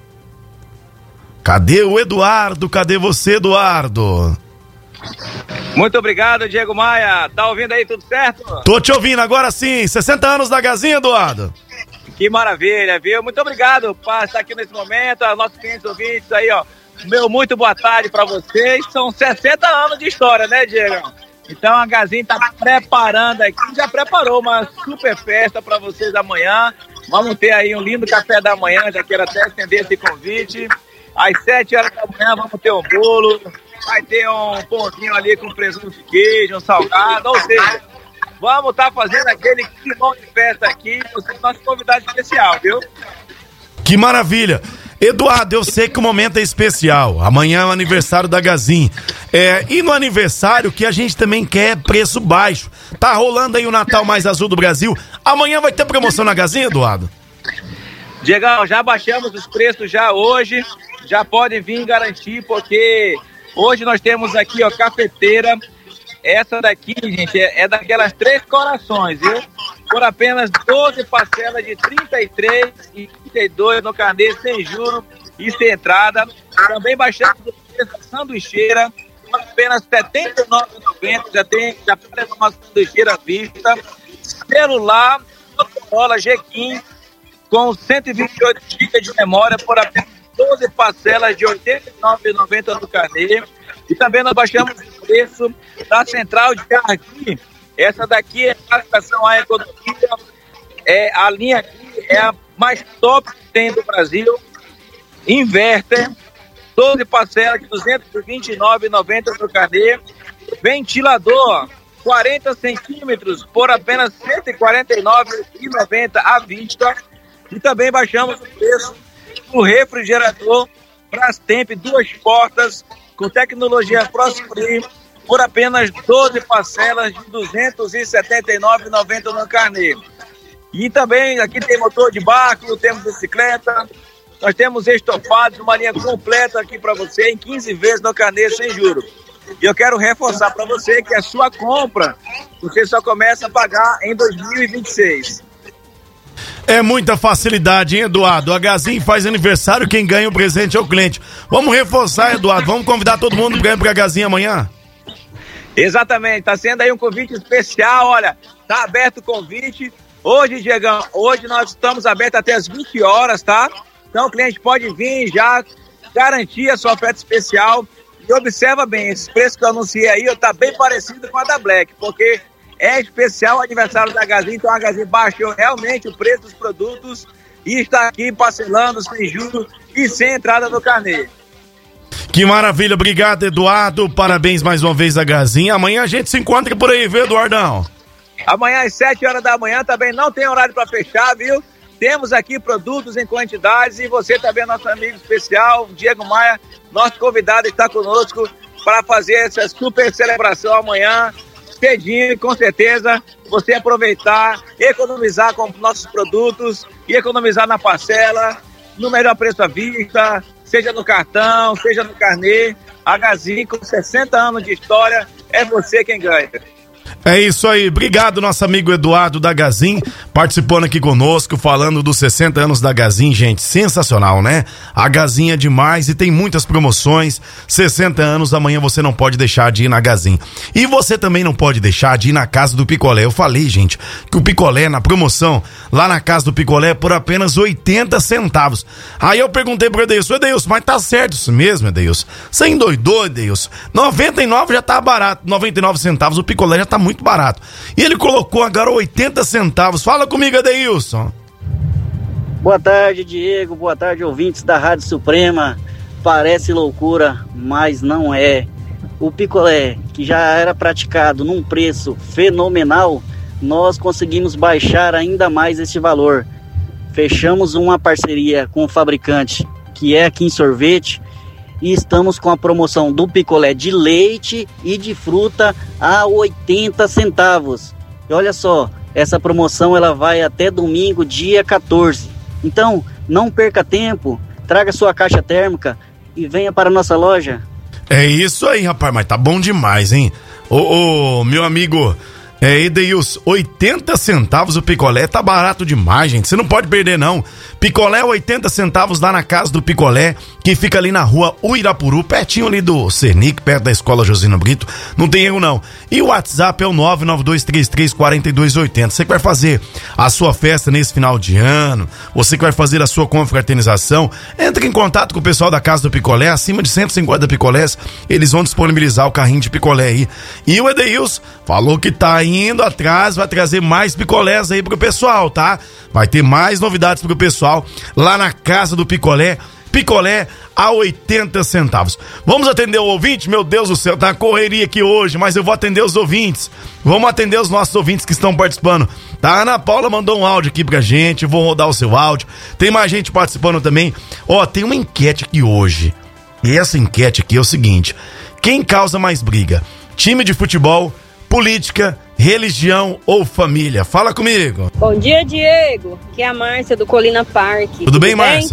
Cadê o Eduardo? Cadê você, Eduardo?
Muito obrigado, Diego Maia. Tá ouvindo aí, tudo certo?
Tô te ouvindo, agora sim. 60 anos da Gazin, Eduardo.
Que maravilha, viu? Muito obrigado por estar aqui nesse momento. Aos nossos clientes ouvintes aí, ó. Meu muito boa tarde pra vocês. São 60 anos de história, né, Diego? Então a Gazin tá preparando aqui, já preparou uma super festa pra vocês amanhã. Vamos ter aí um lindo café da manhã, já quero até estender esse convite. Às 7 horas da manhã vamos ter um bolo, vai ter um pãozinho ali com presunto de queijo, um salgado, ou seja, vamos estar fazendo aquele climão de festa aqui, você é nosso convidado especial, viu?
Que maravilha! Eduardo, eu sei que o momento é especial. Amanhã é o aniversário da Gazin. E no aniversário que a gente também quer preço baixo. Tá rolando aí o Natal mais azul do Brasil. Amanhã vai ter promoção na Gazin, Eduardo?
Diegão, já baixamos os preços já hoje. Já pode vir garantir, porque hoje nós temos aqui, ó, cafeteira. Essa daqui, gente, é daquelas 3 corações, viu? Por apenas 12 parcelas de 33 e 32 no carnê, sem juro e sem entrada. Também baixamos o preço da sanduicheira por apenas R$ 79,90. Já pega uma sanduicheira à vista. Celular Motorola G15 com 128 GB de memória por apenas 12 parcelas de R$ 89,90 no carnê. E também nós baixamos o preço da central de ar aqui. Essa daqui é a classificação A economia. A linha aqui é a mais top que tem do Brasil. Inverter, 12 parcelas de R$ 229,90 no carnê. Ventilador, 40 centímetros por apenas R$ 149,90 à vista. E também baixamos o preço do refrigerador Brastemp, 2 portas, com tecnologia ProSpray, por apenas 12 parcelas de R$ 279,90 no carnê. E também aqui tem motor de barco, temos bicicleta, nós temos estofados, uma linha completa aqui para você, em 15 vezes no carnê sem juros. E eu quero reforçar para você que a sua compra, você só começa a pagar em 2026.
É muita facilidade, hein, Eduardo? A Gazin faz aniversário, quem ganha o presente é o cliente. Vamos reforçar, Eduardo, vamos convidar todo mundo pra ir pra Gazin amanhã?
Exatamente, tá sendo aí um convite especial, olha, tá aberto o convite. Hoje, Diegão, hoje nós estamos abertos até as 20 horas, tá? Então o cliente pode vir já garantir a sua oferta especial. E observa bem, esse preço que eu anunciei aí, tá bem parecido com a da Black, porque é especial o aniversário da Gazin, então a Gazin baixou realmente o preço dos produtos e está aqui parcelando sem juros e sem entrada no carnê.
Que maravilha, obrigado, Eduardo, parabéns mais uma vez a Gazin. Amanhã a gente se encontra por aí, viu, Eduardão?
Amanhã às 7 horas da manhã também não tem horário para fechar, viu? Temos aqui produtos em quantidades e você também é nosso amigo especial, Diego Maia, nosso convidado está conosco para fazer essa super celebração amanhã, cedinho, e com certeza você aproveitar, economizar com nossos produtos e economizar na parcela, no melhor preço à vista, seja no cartão, seja no carnê. A Gazin, com 60 anos de história, é você quem ganha.
É isso aí, obrigado nosso amigo Eduardo da Gazin, participando aqui conosco, falando dos 60 anos da Gazin, gente, sensacional, né? A Gazin é demais e tem muitas promoções, 60 anos, amanhã você não pode deixar de ir na Gazin. E você também não pode deixar de ir na Casa do Picolé. Eu falei, gente, que o picolé na promoção, lá na Casa do Picolé, por apenas 80 centavos. Aí eu perguntei pro Edeilson, mas tá certo isso mesmo, Edeilson? Você endoidou, Edeilson? 99 já tá barato, 99 centavos, o picolé já tá muito barato. E ele colocou agora 80 centavos. Fala comigo, Edeilson.
Boa tarde, Diego. Boa tarde, ouvintes da Rádio Suprema. Parece loucura, mas não é. O picolé, que já era praticado num preço fenomenal, nós conseguimos baixar ainda mais esse valor. Fechamos uma parceria com o fabricante, que é aqui em Sorvete, e estamos com a promoção do picolé de leite e de fruta a 80 centavos. E olha só, essa promoção ela vai até domingo, dia 14. Então, não perca tempo, traga sua caixa térmica e venha para a nossa loja.
É isso aí, rapaz, mas tá bom demais, hein? Ô, meu amigo... Edeilson, 80 centavos o picolé, tá barato demais, gente, você não pode perder não. Picolé 80 centavos lá na Casa do Picolé, que fica ali na rua Uirapuru, pertinho ali do Cernic, perto da Escola Josina Brito, não tem erro não. E o WhatsApp é o 992334280, você que vai fazer a sua festa nesse final de ano, você que vai fazer a sua confraternização, entre em contato com o pessoal da Casa do Picolé, acima de 150 picolés, eles vão disponibilizar o carrinho de picolé aí. E o Edeilson falou que tá indo atrás, vai trazer mais picolés aí pro pessoal, tá? Vai ter mais novidades pro pessoal lá na Casa do Picolé. Picolé a 80 centavos. Vamos atender o ouvinte? Meu Deus do céu, tá uma correria aqui hoje, mas eu vou atender os ouvintes. Vamos atender os nossos ouvintes que estão participando. Tá, a Ana Paula mandou um áudio aqui pra gente, vou rodar o seu áudio. Tem mais gente participando também. Ó, tem uma enquete aqui hoje. E essa enquete aqui é o seguinte: quem causa mais briga? Time de futebol, política, religião ou família? Fala comigo.
Bom dia, Diego. Aqui é a Márcia do Colina Park.
Tudo bem, Márcia?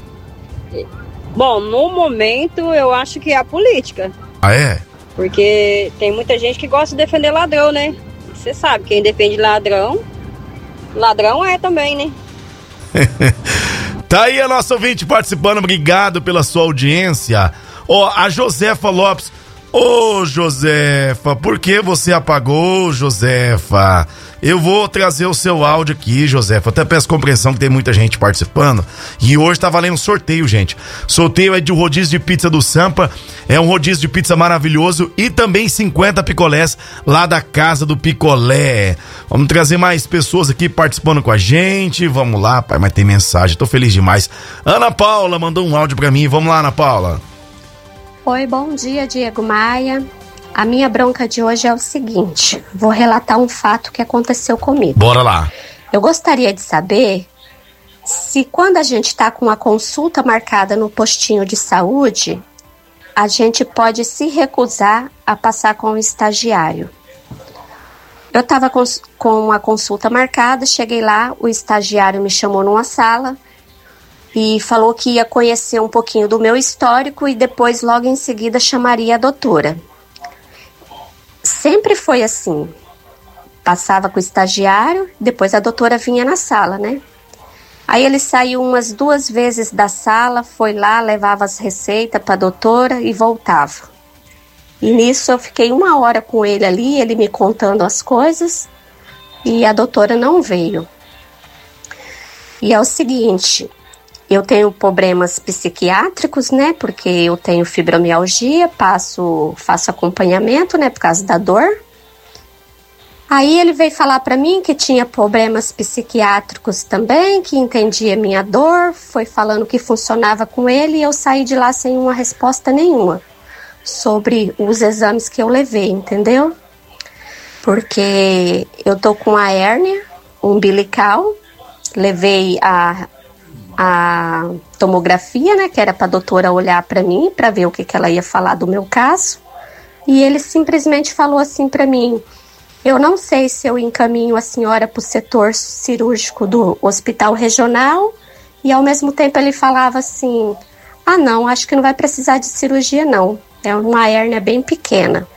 Bom, no momento eu acho que é a política.
Ah, é?
Porque tem muita gente que gosta de defender ladrão, né? Você sabe, quem defende ladrão, ladrão é também, né?
Tá aí a nossa ouvinte participando, obrigado pela sua audiência. Ó, a Josefa Lopes. Ô, Josefa, por que você apagou, Josefa? Eu vou trazer o seu áudio aqui, Josefa. Até peço compreensão que tem muita gente participando. E hoje tá valendo um sorteio, gente. Sorteio é de rodízio de pizza do Sampa. É um rodízio de pizza maravilhoso. E também 50 picolés lá da Casa do Picolé. Vamos trazer mais pessoas aqui participando com a gente. Vamos lá, pai, mas tem mensagem. Tô feliz demais. Ana Paula mandou um áudio pra mim. Vamos lá, Ana Paula.
Oi, bom dia, Diego Maia. A minha bronca de hoje é o seguinte: vou relatar um fato que aconteceu comigo.
Bora lá.
Eu gostaria de saber se quando a gente está com uma consulta marcada no postinho de saúde, a gente pode se recusar a passar com o estagiário. Eu estava com uma consulta marcada, cheguei lá, o estagiário me chamou numa sala e falou que ia conhecer um pouquinho do meu histórico e depois, logo em seguida, chamaria a doutora. Sempre foi assim. Passava com o estagiário, depois a doutora vinha na sala, né? Aí ele saiu umas 2 vezes da sala, foi lá, levava as receitas para a doutora e voltava. E nisso eu fiquei 1 hora com ele ali, ele me contando as coisas, e a doutora não veio. E é o seguinte, eu tenho problemas psiquiátricos, né, porque eu tenho fibromialgia, faço acompanhamento, né, por causa da dor. Aí ele veio falar para mim que tinha problemas psiquiátricos também, que entendia minha dor, foi falando que funcionava com ele e eu saí de lá sem uma resposta nenhuma sobre os exames que eu levei, entendeu? Porque eu tô com a hérnia umbilical, levei a tomografia, né, que era para a doutora olhar para mim, para ver o que ela ia falar do meu caso, e ele simplesmente falou assim para mim: eu não sei se eu encaminho a senhora para o setor cirúrgico do hospital regional, e ao mesmo tempo ele falava assim: ah não, acho que não vai precisar de cirurgia não, é uma hérnia bem pequena.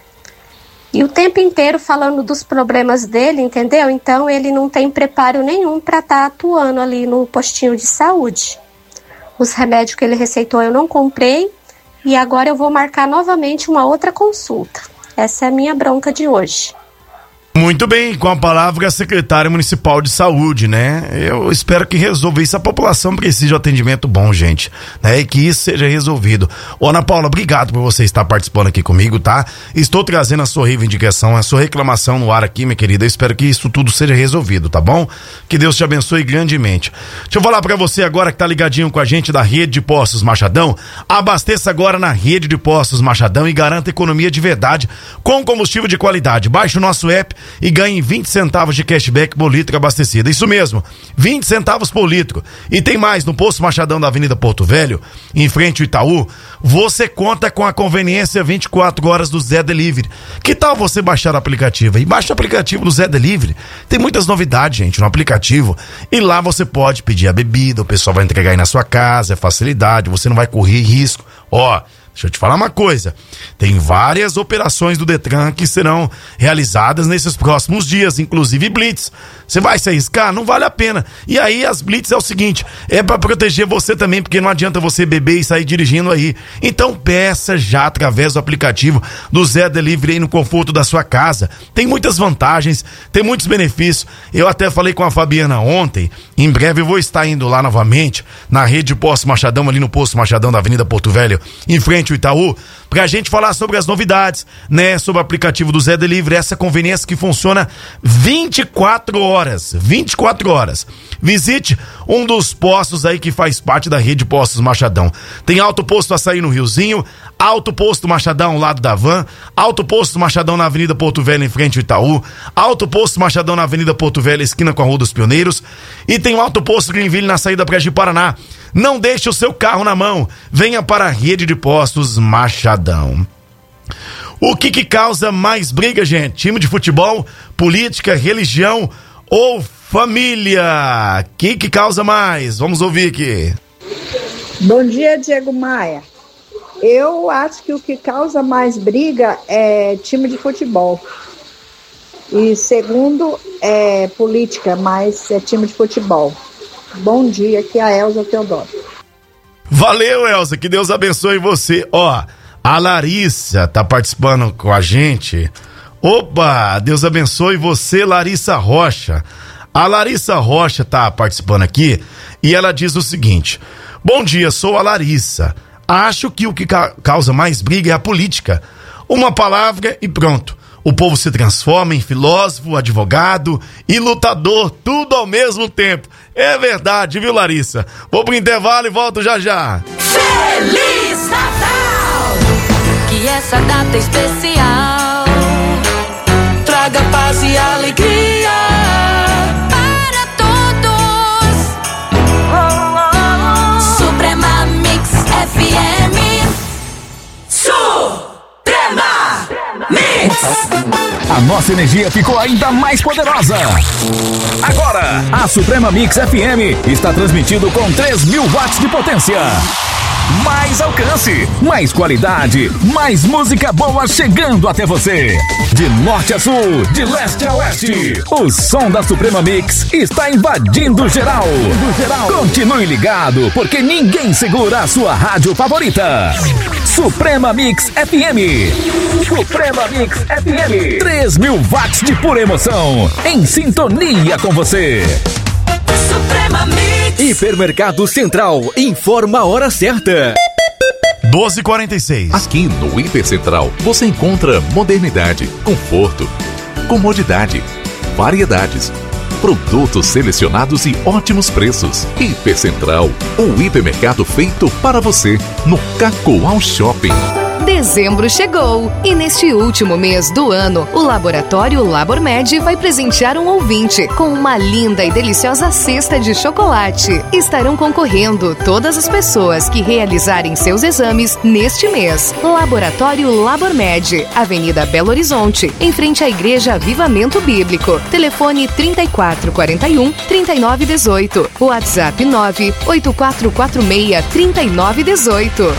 E o tempo inteiro falando dos problemas dele, entendeu? Então ele não tem preparo nenhum para estar atuando ali no postinho de saúde. Os remédios que ele receitou eu não comprei e agora eu vou marcar novamente uma outra consulta. Essa é a minha bronca de hoje.
Muito bem, com a palavra a secretária municipal de saúde, né? Eu espero que resolva isso. A população precisa de atendimento bom, gente, né? E que isso seja resolvido. Ô, Ana Paula, obrigado por você estar participando aqui comigo, tá? Estou trazendo a sua reivindicação, a sua reclamação no ar aqui, minha querida. Eu espero que isso tudo seja resolvido, tá bom? Que Deus te abençoe grandemente. Deixa eu falar pra você agora que tá ligadinho com a gente da Rede de Postos Machadão. Abasteça agora na Rede de Postos Machadão e garanta economia de verdade com combustível de qualidade. Baixe o nosso app e ganhe 20 centavos de cashback por litro abastecido. Isso mesmo, 20 centavos por litro. E tem mais, no Posto Machadão da Avenida Porto Velho, em frente ao Itaú, você conta com a conveniência 24 horas do Zé Delivery. Que tal você baixar o aplicativo? E baixa o aplicativo do Zé Delivery. Tem muitas novidades, gente, no aplicativo. E lá você pode pedir a bebida, o pessoal vai entregar aí na sua casa, é facilidade, você não vai correr risco. Ó, deixa eu te falar uma coisa, tem várias operações do Detran que serão realizadas nesses próximos dias, inclusive blitz. Você vai se arriscar? Não vale a pena. E aí as blitz é o seguinte, é pra proteger você também, porque não adianta você beber e sair dirigindo aí. Então peça já através do aplicativo do Zé Delivery aí no conforto da sua casa. Tem muitas vantagens, tem muitos benefícios. Eu até falei com a Fabiana ontem, em breve eu vou estar indo lá novamente, na Rede de Postos Machadão, ali no Posto Machadão da Avenida Porto Velho, em frente ao Itaú, pra gente falar sobre as novidades, né, sobre o aplicativo do Zé Delivery, essa conveniência que funciona 24 horas. Visite um dos postos aí que faz parte da Rede Postos Machadão. Tem Alto Posto Açaí no Riozinho, Alto Posto Machadão ao lado da Van, Alto Posto Machadão na Avenida Porto Velho em frente ao Itaú, Alto Posto Machadão na Avenida Porto Velho, esquina com a Rua dos Pioneiros, e tem o Alto Posto Greenville na saída para Ji-Paraná. Não deixe o seu carro na mão, venha para a Rede de Postos Machadão. O que causa mais briga, gente? Time de futebol, política, religião ou família? O que causa mais? Vamos ouvir aqui.
Bom dia, Diego Maia. Eu acho que o que causa mais briga é time de futebol. E segundo é política, mas é time de futebol. Bom dia, aqui é a Elza Teodoro.
Valeu, Elza, que Deus abençoe você. Ó, a Larissa tá participando com a gente. Opa, Deus abençoe você, Larissa Rocha. A Larissa Rocha tá participando aqui e ela diz o seguinte: bom dia, sou a Larissa. Acho que o que causa mais briga é a política. Uma palavra e pronto. O povo se transforma em filósofo, advogado e lutador, tudo ao mesmo tempo. É verdade, viu, Larissa? Vou pro intervalo e volto já já.
Feliz Natal! Que essa data especial traga paz e alegria para todos. Suprema Mix FM. Suprema Mix.
A nossa energia ficou ainda mais poderosa. Agora, a Suprema Mix FM está transmitindo com 3.000 watts de potência. mais alcance, mais qualidade, mais música boa chegando até você. De norte a sul, de leste a oeste, o som da Suprema Mix está invadindo geral. Continue ligado, porque ninguém segura a sua rádio favorita. Suprema Mix FM. Suprema Mix FM. 3.000 watts de pura emoção, em sintonia com você.
Suprema Mix.
Hipermercado Central informa a hora certa.
12h46.
Aqui no Hipercentral você encontra modernidade, conforto, comodidade, variedades, produtos selecionados e ótimos preços. Hipercentral, um hipermercado feito para você no Cacoal Shopping.
Dezembro chegou e neste último mês do ano, o Laboratório Labormed vai presentear um ouvinte com uma linda e deliciosa cesta de chocolate. Estarão concorrendo todas as pessoas que realizarem seus exames neste mês. Laboratório Labormed, Avenida Belo Horizonte, em frente à Igreja Avivamento Bíblico. Telefone 3441-3918. WhatsApp 98446-3918.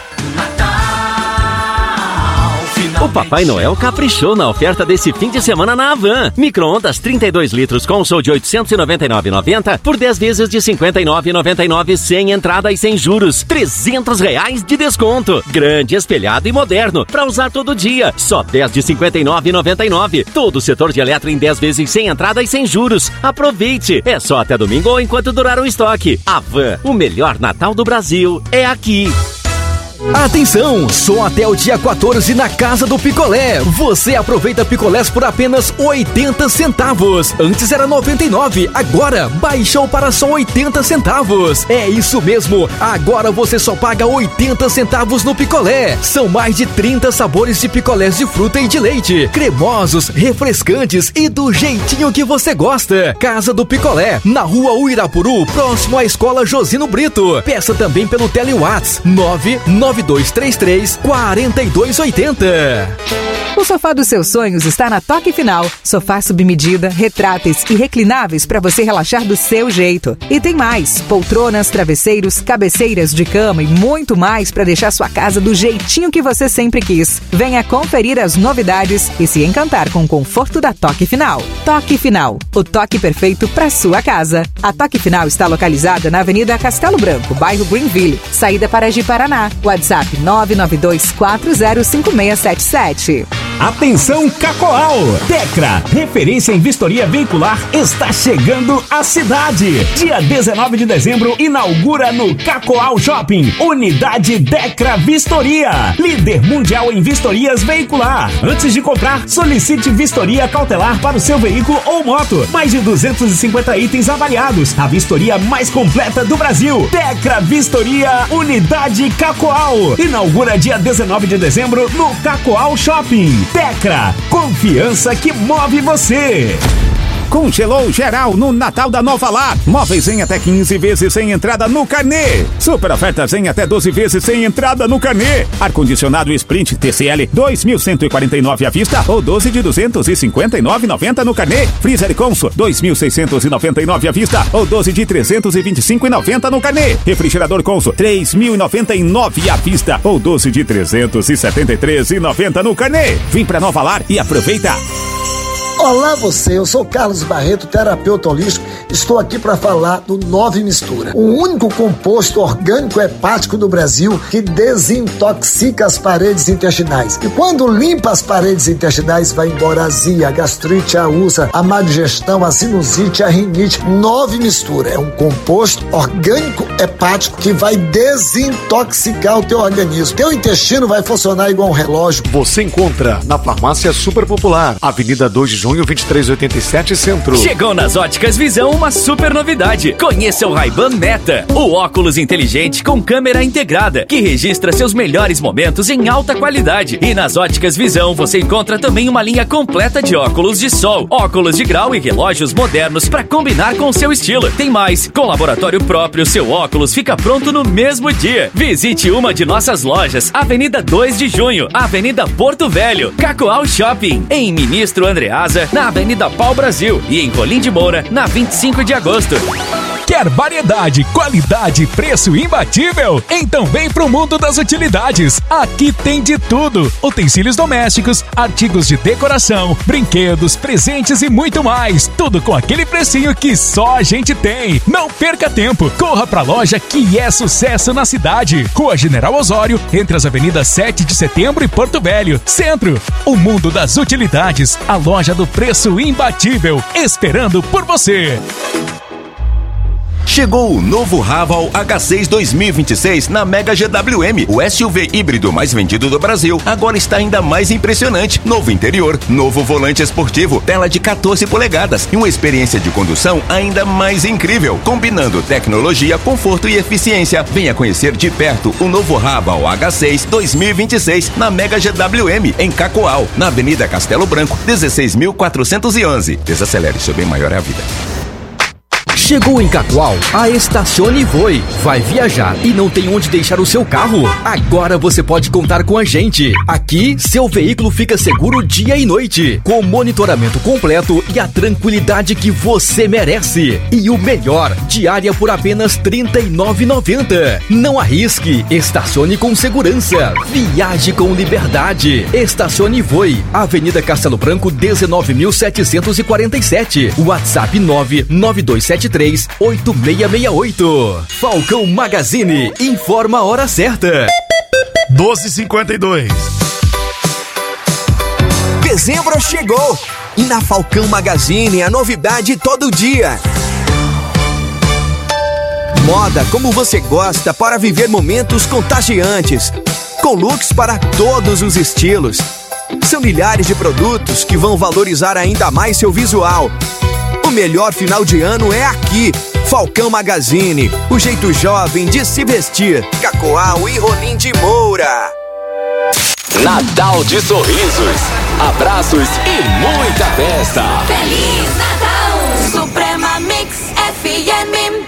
O Papai Noel caprichou na oferta desse fim de semana na Havan. Micro-ondas 32 litros Consol de R$ 899,90 por 10 vezes de R$ 59,99 sem entrada e sem juros. R$ 300 de desconto. Grande, espelhado e moderno para usar todo dia. Só 10 de R$ 59,99. Todo o setor de eletro em 10 vezes sem entrada e sem juros. Aproveite. É só até domingo ou enquanto durar o estoque. Havan, o melhor Natal do Brasil é aqui.
Atenção, só até o dia 14 na Casa do Picolé. Você aproveita picolés por apenas 80 centavos. Antes era 99, agora baixou para só 80 centavos. É isso mesmo, agora você só paga 80 centavos no picolé. São mais de 30 sabores de picolés de fruta e de leite. Cremosos, refrescantes e do jeitinho que você gosta. Casa do Picolé, na Rua Uirapuru, próximo à Escola Josino Brito. Peça também pelo TeleWhats 99233-4280.
O sofá dos seus sonhos está na Toque Final. Sofá submedida, retráteis e reclináveis para você relaxar do seu jeito. E tem mais: poltronas, travesseiros, cabeceiras de cama e muito mais para deixar sua casa do jeitinho que você sempre quis. Venha conferir as novidades e se encantar com o conforto da Toque Final. Toque Final, o toque perfeito para sua casa. A Toque Final está localizada na Avenida Castelo Branco, bairro Greenville, saída para Ji-Paraná. WhatsApp 992405677.
Atenção Cacoal! Decra, referência em vistoria veicular, está chegando à cidade. Dia 19 de dezembro, inaugura no Cacoal Shopping, Unidade Decra Vistoria, líder mundial em vistorias veicular. Antes de comprar, solicite vistoria cautelar para o seu veículo ou moto. Mais de 250 itens avaliados. A vistoria mais completa do Brasil. Decra Vistoria, Unidade Cacoal. Inaugura dia 19 de dezembro no Cacoal Shopping. Decra, confiança que move você.
Congelou geral no Natal da Nova Lar. Móveis em até 15 vezes sem entrada no carnê. Super ofertas em até 12 vezes sem entrada no carnê. Ar-condicionado Sprint TCL 2.149 à vista ou 12 de 259,90 no carnê. Freezer Consul 2.699 à vista ou 12 de 325,90 no carnê. Refrigerador Consul 3.099 à vista ou 12 de 373,90 no carnê. Vem pra Nova Lar e aproveita.
Olá você, eu sou Carlos Barreto, terapeuta holístico. Estou aqui para falar do Nove Mistura, o único composto orgânico hepático do Brasil que desintoxica as paredes intestinais. E quando limpa as paredes intestinais, vai embora a azia, a gastrite, a úlcera, a má digestão, a sinusite, a rinite. Nove Mistura é um composto orgânico hepático que vai desintoxicar o teu organismo. Teu intestino vai funcionar igual um relógio.
Você encontra na Farmácia Super Popular, Avenida 2 de Junho, 2387, Centro.
Chegou nas Óticas Visão uma super novidade. Conheça o Ray-Ban Meta, o óculos inteligente com câmera integrada, que registra seus melhores momentos em alta qualidade. E nas Óticas Visão você encontra também uma linha completa de óculos de sol, óculos de grau e relógios modernos para combinar com o seu estilo. Tem mais, com laboratório próprio, seu óculos fica pronto no mesmo dia. Visite uma de nossas lojas, Avenida 2 de Junho, Avenida Porto Velho, Cacoal Shopping, em Ministro Andreasa, na Avenida Pau Brasil, e em Colim de Moura, na 25 de agosto.
Quer variedade, qualidade e preço imbatível? Então vem pro mundo das utilidades. Aqui tem de tudo: utensílios domésticos, artigos de decoração, brinquedos, presentes e muito mais. Tudo com aquele precinho que só a gente tem. Não perca tempo. Corra pra loja que é sucesso na cidade. Rua General Osório, entre as avenidas 7 de Setembro e Porto Velho. Centro. O mundo das utilidades. A loja do preço imbatível. Esperando por você.
Chegou o novo Raval H6 2026 na Mega GWM. O SUV híbrido mais vendido do Brasil agora está ainda mais impressionante. Novo interior, novo volante esportivo, tela de 14 polegadas e uma experiência de condução ainda mais incrível, combinando tecnologia, conforto e eficiência. Venha conhecer de perto o novo Raval H6 2026 na Mega GWM, em Cacoal, na Avenida Castelo Branco, 16.411. Desacelere, seu bem maior é a vida.
Chegou em Cacoal, a Estacione e Voe. Vai viajar e não tem onde deixar o seu carro? Agora você pode contar com a gente. Aqui, seu veículo fica seguro dia e noite, com monitoramento completo e a tranquilidade que você merece. E o melhor, diária por apenas R$ 39,90. Não arrisque, estacione com segurança. Viaje com liberdade. Estacione e Voe, Avenida Castelo Branco, 19.747. WhatsApp 99273 8668. Falcão Magazine, informa a hora certa.
12h52.
Dezembro chegou e na Falcão Magazine a novidade todo dia. Moda como você gosta para viver momentos contagiantes, com looks para todos os estilos. São milhares de produtos que vão valorizar ainda mais seu visual. O melhor final de ano é aqui. Falcão Magazine, o jeito jovem de se vestir. Cacoal e Rolim de Moura.
Natal de sorrisos, abraços e muita festa.
Feliz Natal, Suprema Mix FM.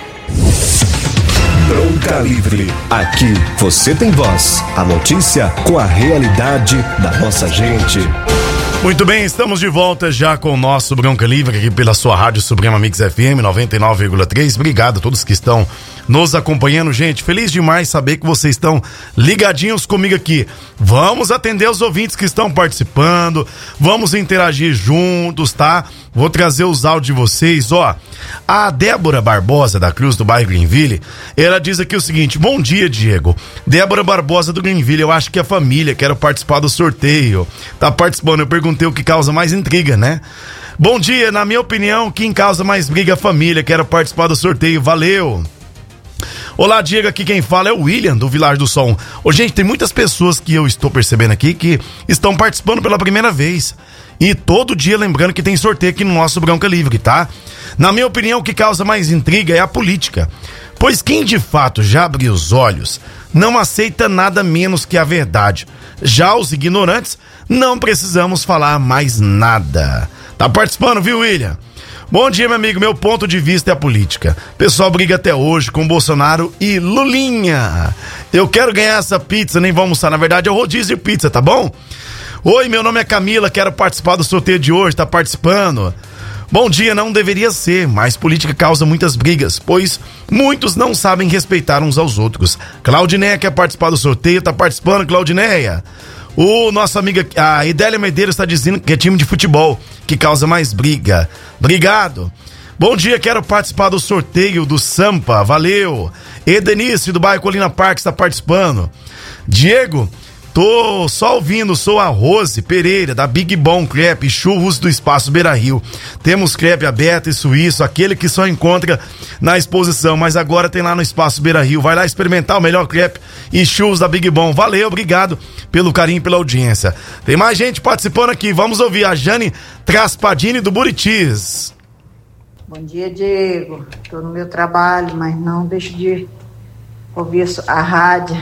Bronca Livre. Aqui você tem voz. A notícia com a realidade da nossa gente.
Muito bem, estamos de volta já com o nosso Bronca Livre aqui pela sua Rádio Suprema Mix FM 99,3. Obrigado a todos que estão nos acompanhando, gente. Feliz demais saber que vocês estão ligadinhos comigo aqui. Vamos atender os ouvintes que estão participando, vamos interagir juntos, tá? Vou trazer os áudios de vocês, ó. A Débora Barbosa, da Cruz do bairro Greenville, ela diz aqui o seguinte: bom dia, Diego. Débora Barbosa do Greenville, eu acho que a família, quero participar do sorteio. Tá participando, eu perguntei o que causa mais intriga, né? Bom dia, na minha opinião, quem causa mais briga é a família, quero participar do sorteio, valeu. Olá, Diego, aqui quem fala é o William, do Village do Sol. Ô, gente, tem muitas pessoas que eu estou percebendo aqui que estão participando pela primeira vez. E todo dia lembrando que tem sorteio aqui no nosso Bronca Livre, tá? Na minha opinião, o que causa mais intriga é a política. Pois quem de fato já abriu os olhos não aceita nada menos que a verdade. Já os ignorantes, não precisamos falar mais nada. Tá participando, viu, William? Bom dia, meu amigo. Meu ponto de vista é a política. O pessoal briga até hoje com Bolsonaro e Lulinha. Eu quero ganhar essa pizza, nem vou almoçar. Na verdade, é o rodízio de pizza, tá bom? Oi, meu nome é Camila, quero participar do sorteio de hoje, tá participando? Bom dia, não deveria ser, mas política causa muitas brigas, pois muitos não sabem respeitar uns aos outros. Claudineia quer participar do sorteio, tá participando, Claudineia? O nossa amiga, a Idélia Medeiros, está dizendo que é time de futebol que causa mais briga. Obrigado. Bom dia, quero participar do sorteio do Sampa, valeu. Edenice, do bairro Colina Park, está participando. Diego, tô só ouvindo, sou a Rose Pereira, da Big Bom Crepe e Churros do Espaço Beira Rio. Temos crepe aberto e suíço, aquele que só encontra na exposição, mas agora tem lá no Espaço Beira Rio. Vai lá experimentar o melhor crepe e churros da Big Bom. Valeu, obrigado pelo carinho e pela audiência. Tem mais gente participando aqui, vamos ouvir a Jane Traspadini do Buritis.
Bom dia, Diego. Estou no meu trabalho, mas não deixo de ouvir a rádio.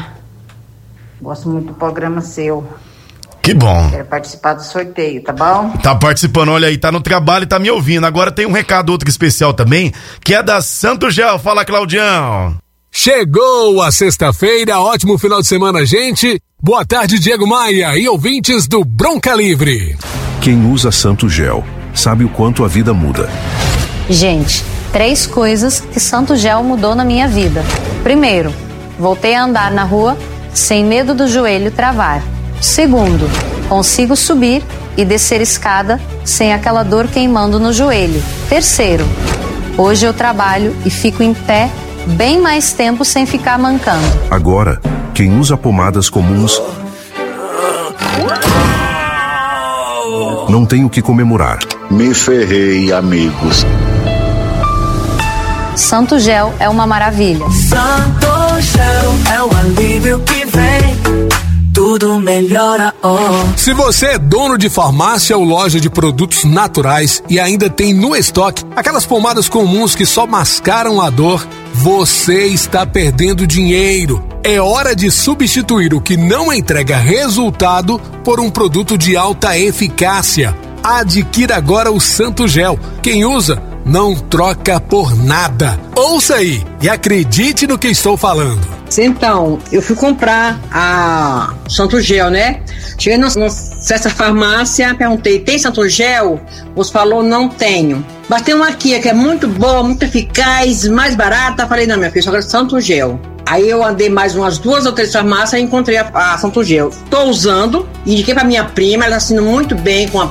Gosto muito do programa seu.
Que bom.
Quero participar do sorteio, tá bom?
Tá participando, olha aí, tá no trabalho e tá me ouvindo. Agora tem um recado outro especial também, que é da Santo Gel. Fala, Claudião.
Chegou a sexta-feira, ótimo final de semana, gente. Boa tarde, Diego Maia e ouvintes do Bronca Livre.
Quem usa Santo Gel sabe o quanto a vida muda.
Gente,
3 coisas que Santo Gel mudou na minha vida. Primeiro, voltei a andar na rua sem medo do joelho travar. Segundo, consigo subir e descer escada sem aquela dor queimando no joelho. Terceiro, hoje eu trabalho e fico em pé bem mais tempo sem ficar mancando.
Agora, quem usa pomadas comuns não tem o que comemorar.
Me ferrei, amigos.
Santo Gel é uma maravilha.
Santo Gel é o alívio que vem, tudo melhora,
Se você é dono de farmácia ou loja de produtos naturais e ainda tem no estoque aquelas pomadas comuns que só mascaram a dor, você está perdendo dinheiro. É hora de substituir o que não entrega resultado por um produto de alta eficácia. Adquira agora o Santo Gel. Quem usa, não troca por nada. Ouça aí e acredite no que estou falando.
Então, eu fui comprar a Santo Gel, né? Cheguei nessa farmácia, perguntei, tem Santo Gel? Você falou, não tenho. Mas tem uma aqui que é muito boa, muito eficaz, mais barata. Falei, não, minha filha, só quero Santo Gel. Aí eu andei mais umas 2 ou 3 farmácias e encontrei a Santo Gel. Tô usando, indiquei pra minha prima, ela tá sendo muito bem com